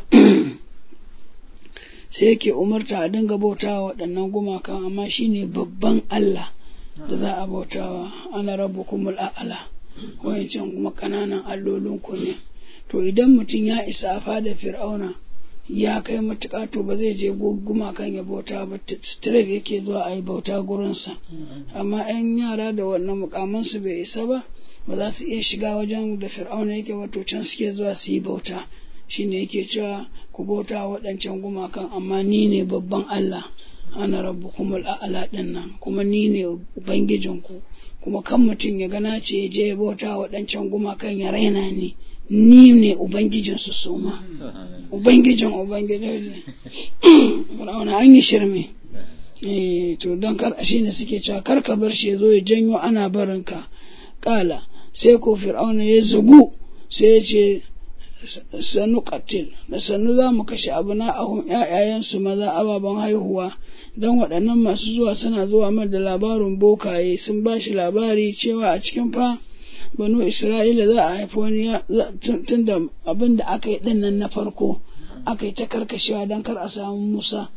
sai yake umarta a dinga bautawa waɗannan gumakan, amma shine babban Allah da za a bautawa. Ana rabbukumul a'la, wayancan kuma ƙananan allolinku ne. To idan mutum ya isa a fada Fir'auna ya kai matuƙa, to ba zai je gumakan ya bauta ba, straight yake zuwa a yi bauta gurinsa. Amma 'yan yara da wannan mukamansu bai isa ba, ba za su iya shiga wajen da Fir'auna yake ba, to can suke zuwa su yi bauta. Shi ne yake cewa ku bauta waɗancan gumakan, amma ni ne babban Allah, ana rabbukumul a'la ɗin nan, kuma ni ne ubangijinku. Kuma kan mutum ya gana ce ya je ya bauta waɗancan gumakan ya raina ni, ni ne ubangijinsu su ma, ubangijin ubangijin. Fir'auna an yi shirme. Eh, to don kar shi ne suke cewa kar ka bar shi ya zo ya janyo ana barinka. Kala sai ko Fir'auna ya zugu sai ya ce sanu qatil da sanu za mu kashe abna'ahum ƴaƴayensu maza ababen haihuwa dan waɗannan masu zuwa suna zuwa mar da labarin bokaye sun ba shi labari cewa a cikin fa banu Isra'ila za a haifi wani tun da abin da aka yi ɗin na farko aka yi ta karkashewa don kar a samu Musa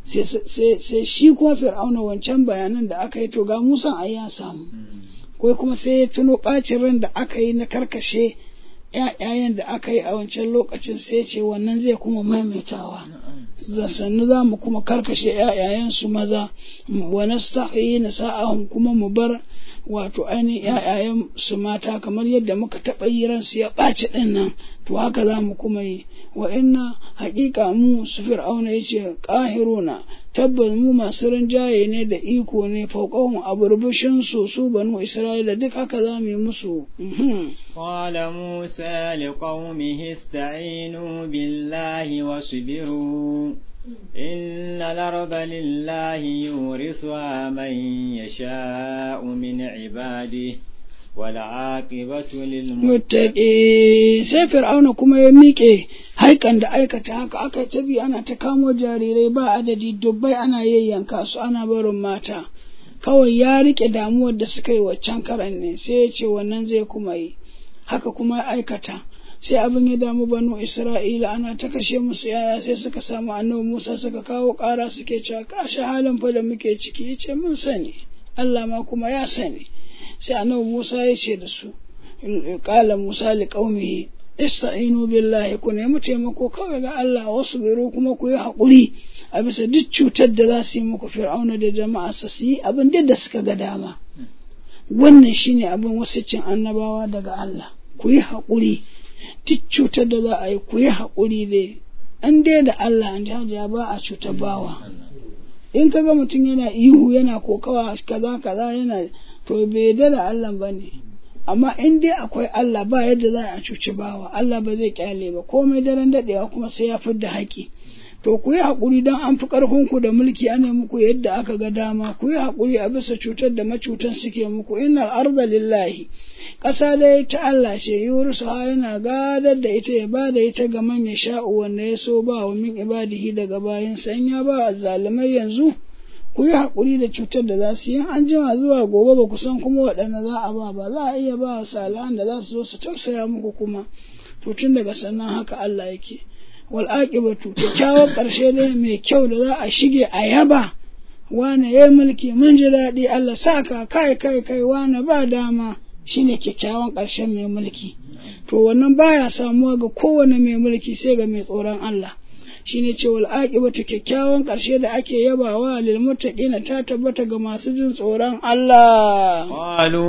sai shi kuma Fir'auna wancan bayanan da aka yi to ga Musa ai ya samu kai kuma sai ya tuno ɓacin ran da aka yi na karkashe ƴaƴayen da aka yi a wancan lokacin sai ya ce wannan zai kuma maimaitawa da sannu za mu kuma karkashe ƴaƴayen su maza wa nastahi nisa'ahum kuma mu bar wato ainihin ƴaƴayen su mata kamar yadda muka taɓa yi ransu ya ɓaci ɗin nan to haka za mu kuma yi wa inna haƙiƙa mu su Fir'auna ya ce ƙahiruna tabbas mu masu rinjaye ne da iko ne fauƙahun a burbushin su su banu Isra'ila duk haka za mu yi musu. Qala Musa liqaumihi ista'inu billahi wasbiru inna al-arda lillahi yurithuha man yasha'u min ibadihi wal 'aqibatu lil muttaqin. Sai Fir'auna kuma ya miƙe haikan da aikata haka aka tabi ana ta kamo jarirai ba adadi dubbai ana yayyanka su ana barin mata kawai ya rike damuwar da suka yi waccan karan ne sai ya ce wannan zai kuma yi haka kuma aikata sai abin ya damu banu Isra'ila ana ta kashe musu yaya sai suka samu annabi Musa suka kawo ƙara suke cewa kashi halin fa da muke ciki yace mun sani Allah ma kuma ya sani sai annabi Musa ya ce da su qala Musa liqaumihi ista'inu billahi ku nemi taimako kawai ga Allah wasu biro kuma ku yi haƙuri a bisa duk cutar da za su yi muku Fir'auna da jama'a su yi abin da suka ga dama wannan shine abin wasicin annabawa daga Allah ku yi haƙuri duk cutar da za a yi ku yi haƙuri dai an dai da Allah an jaja ba a cutar bawa in kaga mutum yana ihu yana kokawa kaza kaza yana to bai da Allah bane amma in dai akwai Allah ba yadda za a cuci bawa Allah ba zai kyale ba komai daren dadewa kuma sai ya fidda haƙi to ku yi haƙuri don an fi ƙarfin ku da mulki ana muku yadda aka ga dama ku yi haƙuri a bisa cutar da macutan suke muku innal arda lillahi ƙasa dai ta Allah ce yurusuha yana gadar da ita ya bada ita ga man ya sha'u wanda ya so ba wa min ibadihi daga bayansa in ya ba zalimai yanzu ku yi haƙuri da cutar da za su yi an jima zuwa gobe ba ku san kuma waɗanda za a ba ba za a iya ba wa salihan da za su zo su tausaya muku kuma to tun daga sannan haka Allah yake wal aqibatu kyakkyawar ƙarshe ne mai kyau da za a shige a yaba wane yayi mulki mun ji daɗi Allah saka kai kai kai wane ba dama shine kyakkyawan ƙarshen mai mulki to wannan baya samuwa ga kowane mai mulki sai ga mai tsoron Allah shine ce wal aqibatu kyakkyawan ƙarshe da ake yabawa lil muttaqina ta tabbata ga masu jin tsoron Allah. Qalu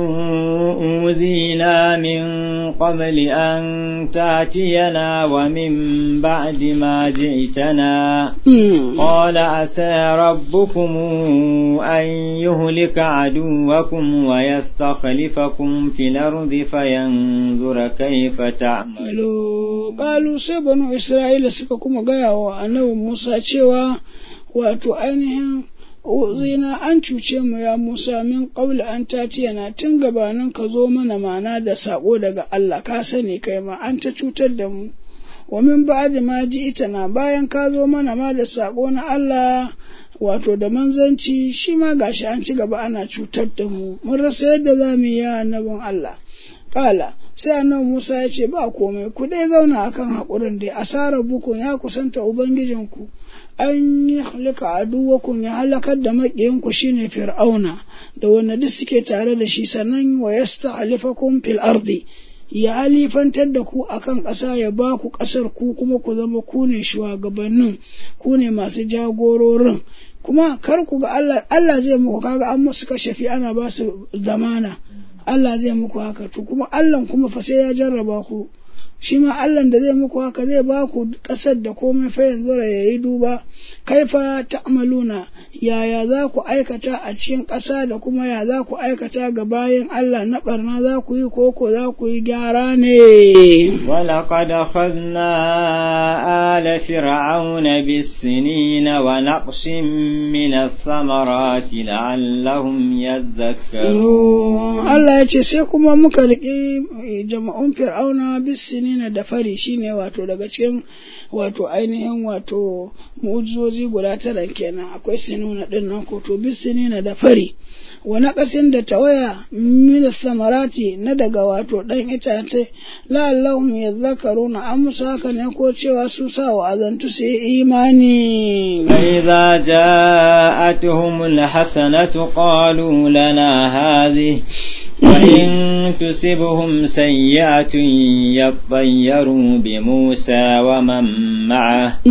udhina min qabli an ta'tiyana wa min ba'di ma ji'tana qala asa rabbukum an yuhlika aduwakum wa yastakhlifakum fil ardi fayanzura kayfa ta'malun. Qalu sai banu Isra'ila suka kuma gaya wa annabi Musa cewa wato ainihin uzina an cuce mu ya Musa min qabla an tatiyana tun gabanin ka zo mana mana da sako daga Allah ka sani kai ma an ta cutar da mu wa min ba'di ma ji'tana bayan ka zo mana ma da sako na Allah wato da manzanci shi ma gashi an ci gaba ana cutar da mu mun rasa yadda zamu yi ya annabin Allah kala sai annabi Musa ya ce ba komai ku dai zauna akan haƙurin dai asarar bukun ya kusanta ubangijinku an yi halaka aduwakun ya halakar da maƙiyinku shine fir'auna da wanda duk suke tare da shi sannan wa yasta'lifakum fil ardi ya halifantar da ku akan ƙasa ya ba ku ƙasar ku kuma ku zama ku ne shugabannin ku ne masu jagororin kuma kar ku ga Allah Allah zai muku kaga an musu kashafi ana ba su zamana Allah zai muku haka to kuma Allah kuma fa sai ya jarraba ku shi ma Allah da zai muku haka zai ba ku kasar da komai fa yanzu ya yi duba kaifa ta'maluna yaya za ku aikata a cikin ƙasa da kuma ya za ku aikata ga bayan Allah na barna za ku yi koko za ku yi gyara ne walaqad akhadna ala fir'auna bis-sinina wa naqsim min ath-thamarati la'allahum yadhakkarun Allah ya ce sai kuma muka riƙe jama'un fir'auna bis bisinina da fari shine wato daga cikin wato ainihin wato mu'ujizozi guda tara kenan akwai sinuna din nan ko to bisinina da fari wa naqasin da tawaya min samarati na daga wato dan itace la allahum yadhakkaruna amsa haka ne ko cewa su sa wa azantu sai imani idza ja'atuhumul hasanatu qalu lana hadhihi wa in tusibhum sayyi'atun yattayyaru bi Musa wa man ma'ah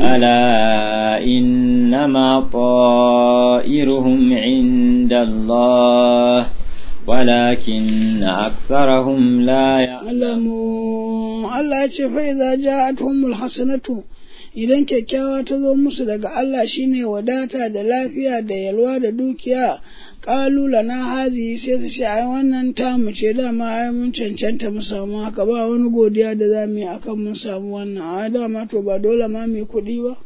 ala innama ta'iruhum 'inda Allah ولكن أكثرهم لا يعلمون الله يقول فإذا جاءتهم الحسنة idan kyakkyawa ta zo musu daga Allah shine wadata da lafiya da yalwa da dukiya qalu lana hazi sai su ce ai wannan ta mu ce dama ai mun cancanta mu samu haka ba wani godiya da zamu yi akan mun samu wannan ai dama to ba dole ma mai kuɗi ba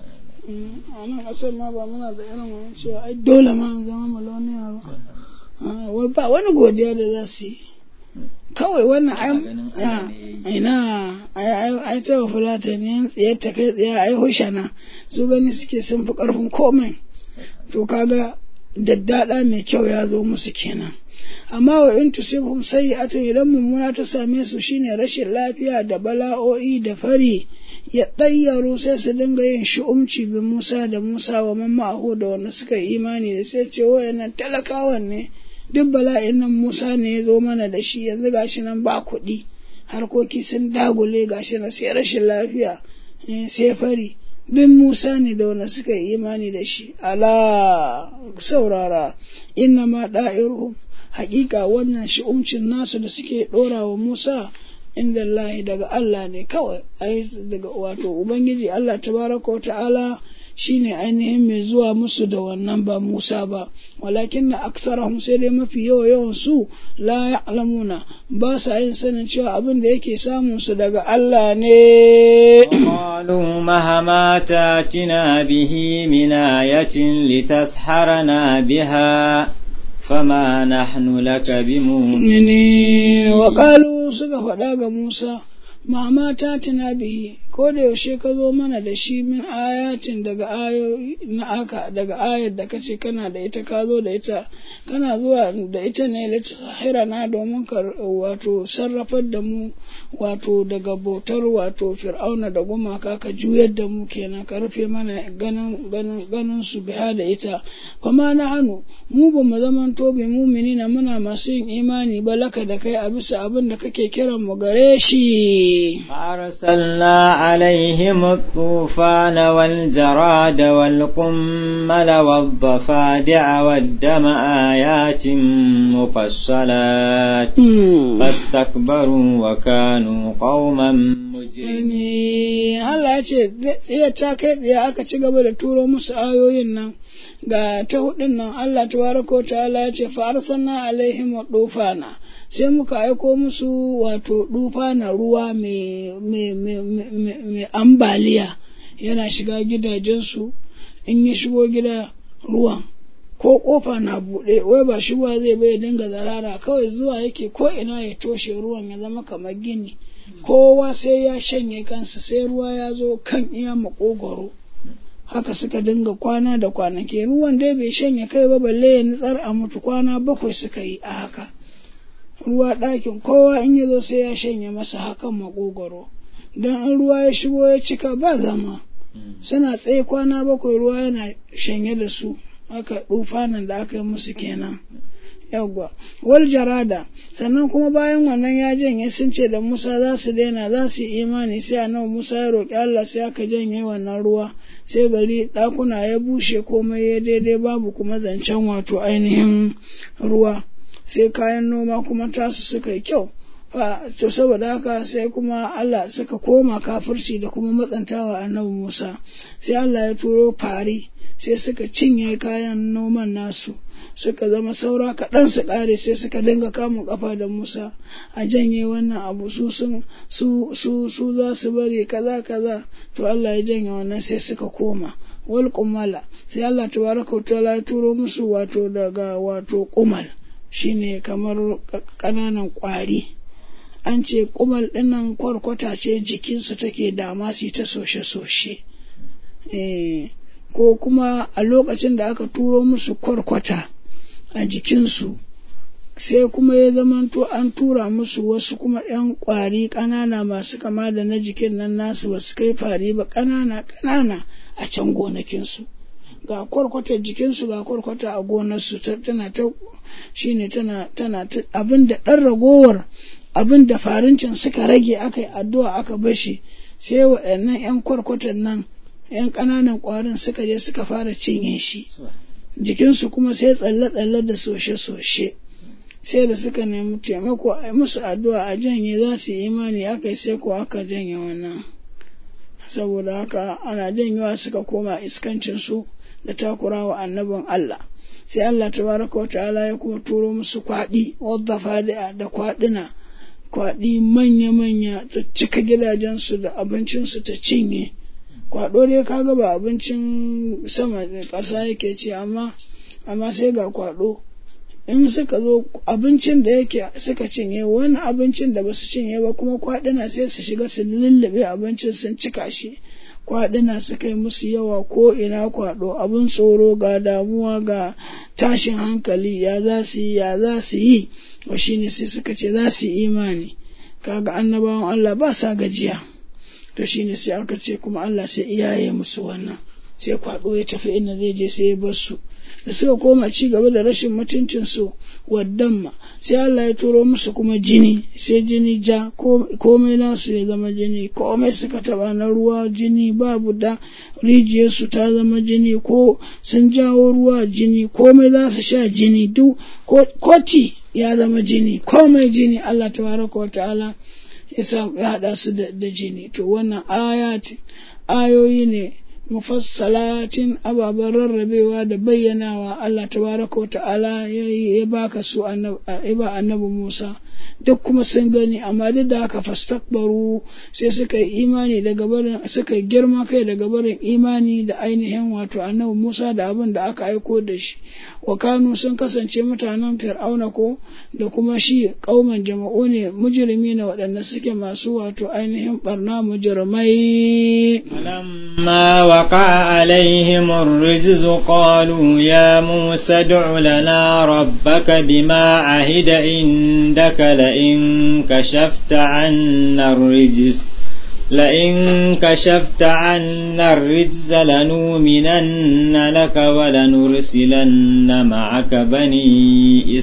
a nan ƙasar ma ba muna da irin wani cewa ai dole ma zama maloniya ba wai ba wani godiya da za su yi kawai wannan aina ai ta fulata ne tsaye ta kai tsaye ai hushana su gani suke sun fi ƙarfin komai to kaga daddada mai kyau ya zo musu kenan amma wa in tusibhum sayyi'atun idan mummuna ta same su shine rashin lafiya da bala'o'i da fari ya ɗayyaro sai su dinga yin shi'umci bin Musa da Musa wa mamma'ahu da wanda suka yi imani da sai ce wayannan talakawan ne duk bala'in nan Musa ne ya zo mana da shi yanzu gashi nan ba kuɗi harkoki sun dagule gashi nan sai rashin lafiya sai fari duk Musa ne da wanda suka yi imani da shi ala saurara inna ma da'iruhum haƙiƙa wannan shi'umcin nasu da suke ɗora wa Musa inda Allah daga Allah ne kawai ai daga wato ubangiji Allah tabaraka wa ta'ala shine ainihin mai zuwa musu da wannan ba Musa ba walakin na aksarahum sai dai mafi yawa yawan su la ya'lamuna ba sa yin sanin cewa abin da yake samun su daga Allah ne qalu mahama tatina bihi min ayatin litasharana biha fama nahnu laka bimu'minin wa qalu suka faɗa ga Musa mama ta tuna bihi ko da yaushe ka zo mana da shi min ayatin daga ayoyi na aka daga ayar da kace kana da ita ka zo da ita kana zuwa da ita ne litahira na domin ka wato sarrafar da mu wato daga bautar wato fir'auna da gumaka ka juyar da mu kenan ka rufe mana ganin ganin ganin su biha da ita kuma na hannu mu ba mu zaman to bi mu'minina muna masu yin imani ba laka da kai a bisa abin da kake kiran mu gare shi arsalna عليهم الطوفان والجراد والقمل والضفادع والدم آيات مفصلات فاستكبروا وكانوا قوما مجرمين Allah ya ce iya ta kai tsaye aka ci gaba da turo musu ayoyin nan ga ta hudun nan Allah tabaraka ta'ala ya ce fa arsalna alaihim dufana sai muka aiko musu wato dufa na ruwa mai ambaliya yana shiga gidajensu in ya shigo gida ruwan ko kofa na buɗe wai ba shigowa zai bai dinga zarara kawai zuwa yake ko ina ya toshe ruwan ya zama kamar gini kowa sai ya shanye kansa sai ruwa ya zo kan iya makogoro haka suka dinga kwana da kwanaki ruwan dai bai shanye kai ba balle ya nutsar a mutu kwana bakwai suka yi a haka ruwa ɗakin kowa in ya zo sai ya shanye masa hakan makogoro don in ruwa ya shigo ya cika ba zama suna tsaye kwana bakwai ruwa yana shanye da su aka dufanan da aka yi musu kenan yawwa wal jarada sannan kuma bayan wannan ya janye sun ce da Musa za su daina za su yi imani sai annabi Musa ya roƙi Allah sai aka janye wannan ruwa sai gari ɗakuna ya bushe komai ya daidai babu kuma zancen wato ainihin ruwa sai kayan noma kuma tasu suka yi kyau fa to saboda haka sai kuma Allah suka koma kafirci da kuma matsantawa annabi Musa sai Allah ya turo fari sai suka cinye kayan noman nasu suka zama saura kaɗan su ƙare sai suka dinga kamun ƙafa da Musa a janye wannan abu su sun su su su za su bari kaza kaza to Allah ya janye wannan sai suka koma wal qumala sai Allah tabaraka wa ta'ala ya turo musu wato daga wato qumal shine kamar ƙananan ƙwari an ce kumal dinnan kwarkwata ce jikinsu take dama su ta soshe-soshe eh ko kuma a lokacin da aka turo musu kwarkwata a jikinsu sai kuma ya zamanto an tura musu wasu kuma ‘yan ƙwari ƙanana masu kama da na jikin nan nasu ba su kai fari ba ƙanana ƙanana a can gonakinsu ga kwarkwata jikinsu ga kwarkwata a gonarsu tana ta shi ne tana tana abin da ɗan ragowar abin da farincin suka rage aka yi addu'a aka bashi sai waɗannan ‘yan kwarkwatan nan ‘yan ƙananan ƙwarin suka je suka fara cinye shi jikinsu kuma sai tsalle-tsalle da soshe-soshe sai da suka nemi taimako a musu addu'a a janye za su yi imani aka yi sai ko aka janye wannan saboda haka ana janyewa suka koma iskancinsu da takurawa annabin Allah sai Allah tabaraka wa ta'ala ya kuma turo musu kwaɗi wadda fadi'a da kwaɗina kwaɗi manya-manya ta cika gidajensu da abincinsu ta cinye kwaɗo dai kaga ba abincin sama ƙasa yake ce amma amma sai ga kwaɗo in suka zo abincin da yake suka cinye wani abincin da basu cinye ba kuma kwaɗina sai su shiga su lullube abincin sun cika shi kwaɗina suka yi musu yawa ko ina kwaɗo abin tsoro ga damuwa ga tashin hankali ya za su yi ya za su yi wa shine sai suka ce za su yi imani kaga annabawan Allah ba sa gajiya to shine sai aka ce kuma Allah sai iyaye musu wannan sai kwaɗo ya tafi inda zai je sai ya bar su da suka koma ci gaba da rashin mutuncin su waddamma sai Allah ya turo musu kuma jini sai jini ja komai nasu ya zama jini komai suka taba na ruwa jini babu da rijiyar su ta zama jini ko sun jawo ruwa jini komai za su sha jini duk koti ya zama jini komai jini Allah tabaraka wa ta'ala ya hada su da jini to wannan ayati ayoyi ne mufassalatin ababen rarrabewa da bayyanawa Allah tabaraka wa ta'ala ya baka su annabi Musa duk kuma sun gani amma duk da haka fastakbaru sai suka yi imani daga barin suka yi girma kai daga barin imani da ainihin wato annabi Musa da abin da aka aiko da shi wa kanu sun kasance mutanen Fir'auna ko da kuma shi kauman jama'u ne mujrimi na waɗanda suke masu wato ainihin barna mujrimai lamma وقع عليهم الرجز قالوا يا موسى ادع لنا ربك بما عهد عندك لئن كشفت عنا الرجز لئن كشفت عنا الرجز لنؤمنن لك ولنرسلن معك بني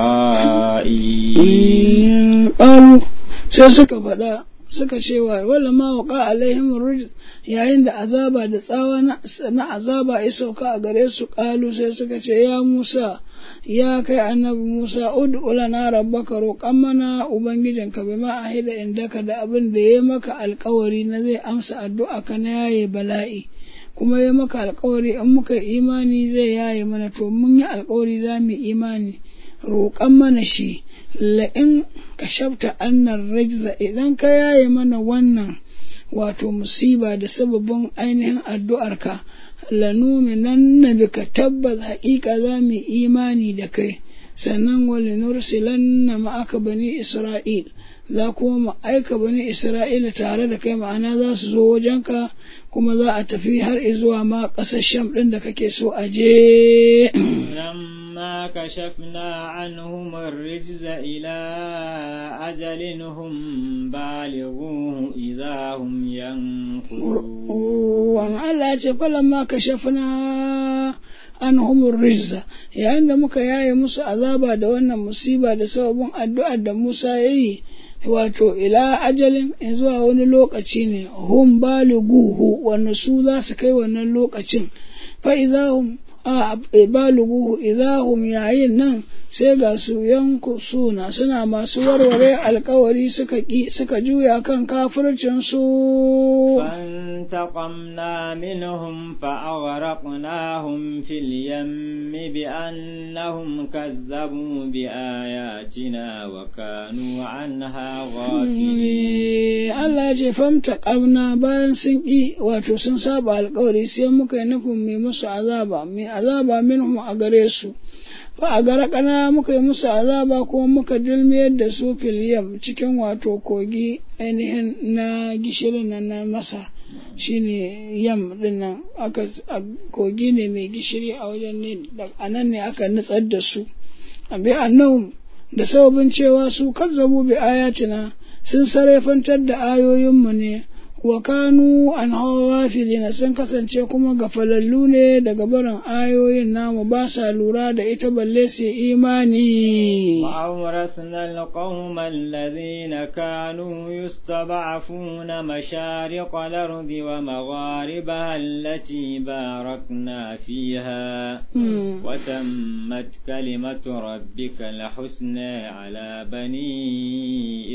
إسرائيل قالوا سيسك فدا suka cewa wala ma waqa alaihim ar-rijz yayin da azaba da tsawa na azaba ya sauka a gare su kalu sai suka ce ya Musa ya kai annabi Musa ud'u lana rabbaka roƙan mana ubangijinka bima ahida indaka da abin da ya maka alƙawari na zai amsa addu'a ka na yaye bala'i kuma ya maka alƙawari in muka imani zai yaye mana to mun yi alƙawari za mu imani roƙan mana shi la'in kashafta annar rajza idan ka yaye mana wannan wato musiba da sababin ainihin addu'arka lanuminanna bika tabbas haƙiƙa za mu imani da kai sannan wali nursilanna ma'aka bani isra'il za kuma mu aika bani isra'ila tare da kai ma'ana za su zo wajenka kuma za a tafi har zuwa ma ƙasar sham ɗin da kake so a je لما كشفنا عنهم الرجز إلى أجل هم بالغوه إذا هم ينكثون الله فلما كشفنا عنهم الرجز yayin da muka yaye musu azaba da wannan musiba da sababin addu'ar da Musa yayi wato ila ajalin zuwa wani lokaci ne hum baliguhu wannan su za su kai wannan lokacin fa idahum a balugu idahum yayin nan sai ga su yanku suna suna masu warware alkawari suka ki suka juya kan kafircin su fantaqamna minhum fa'aghraqnahum fil yammi bi annahum kazzabu bi ayatina wa kanu anha ghafilin Allah ya ce famtaqamna bayan sun ki wato sun saba alkawari sai muka yi nufin mai musu azaba mai azaba minhum a gare su fa a garakana muka yi musu azaba kuma muka dulmiyar da su filiyam cikin wato kogi ainihin na gishirin nan na Masar shine yam din nan aka kogi ne mai gishiri a wajen ne a nan ne aka nutsar da su abi annahum da sababin cewa su kazzabu bi ayatina sun sarrafantar da ayoyinmu ne wa kanu an hawa filina sun kasance kuma gafalallu ne daga barin ayoyin namu ba sa lura da ita balle su imani. وأورثنا القوم الذين كانوا يستضعفون مشارق الأرض ومغاربها التي باركنا فيها وتمت كلمة ربك الحسنى على بني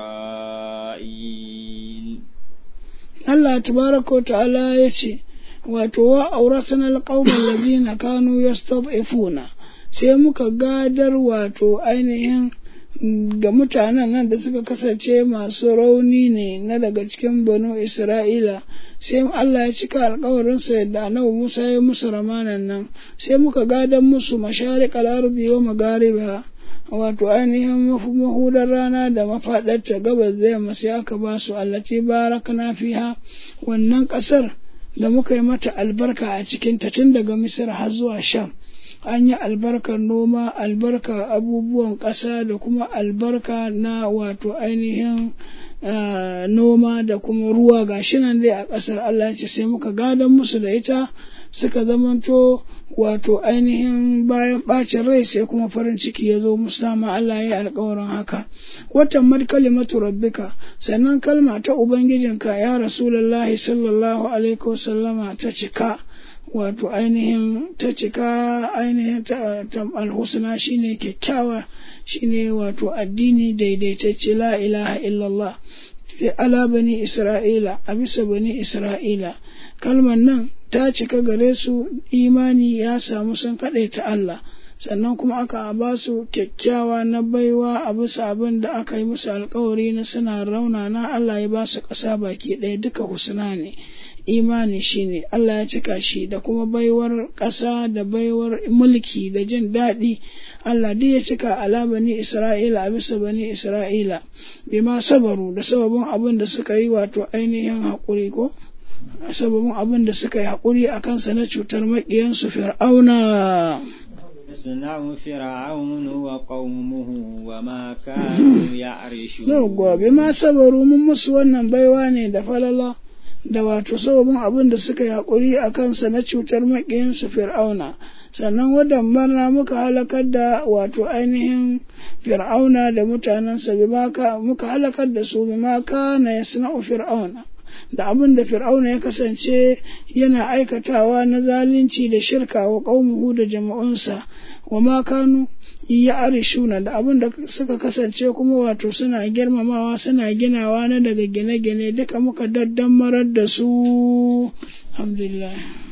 إسرائيل. Allah tabaraka ta'ala ya ce wato wa aurasana alqauman ladina kanu yastad'ifuna sai muka gadar wato ainihin ga mutanen nan da suka kasance masu rauni ne na daga cikin banu Isra'ila sai Allah ya cika alƙawarinsa yadda annabi Musa ya musu ramanan nan sai muka gadar musu mashariqal ardi wa magariba wato ainihin mahudar rana da mafaɗarta gabas da yamma sai aka ba su allati barakna fiha wannan ƙasar da muka yi mata albarka a cikin ta tun daga Misir har zuwa Sham an yi albarkar noma albarka abubuwan ƙasa da kuma albarka na wato ainihin noma da kuma ruwa gashi nan dai a ƙasar Allah ce sai muka gadan musu da ita suka zamanto wato ainihin bayan ɓacin rai sai kuma farin ciki ya zo musu dama Allah ya yi alƙawarin haka watan mad kalimatu rabbika sannan kalma ta ubangijinka ya rasulullahi sallallahu alaihi wasallama ta cika wato ainihin ta cika ainihin ta alhusna shine kyakkyawa shine wato addini daidaitacce la ilaha illallah fi ala bani isra'ila a bisa bani isra'ila kalmar nan ta cika gare su imani ya samu sun ta Allah sannan kuma aka ba su kyakkyawa na baiwa a bisa abin da aka yi musu alkawari na suna raunana Allah ya ba su ƙasa baki ɗaya duka husna ne imani shine Allah ya cika shi da kuma baiwar ƙasa da baiwar mulki da jin daɗi Allah duk ya cika ala bani Isra'ila a bisa bani Isra'ila bima sabaru da sababin abin da suka yi wato ainihin haƙuri ko sababin abin da suka yi haƙuri a kansa na cutar maƙiyansu fir'auna. يصنع فرعون وقومه وما كانوا يعرشون. Yawwa bima sabaru mun musu wannan baiwa ne da falala da wato sababin abin da suka yi haƙuri a kansa na cutar maƙiyansu fir'auna. Sannan wadan barna muka halakar da wato ainihin fir'auna da mutanensa muka halakar da su bima kana yasna'u fir'auna. Da abin da fir'auna ya kasance yana aikatawa na zalunci da shirka wa qaumuhu da jama'unsa wa ma kanu ya arishuna da abin da suka kasance kuma wato suna girmamawa suna ginawa na daga gine-gine duka muka daddamarar da su alhamdulillah.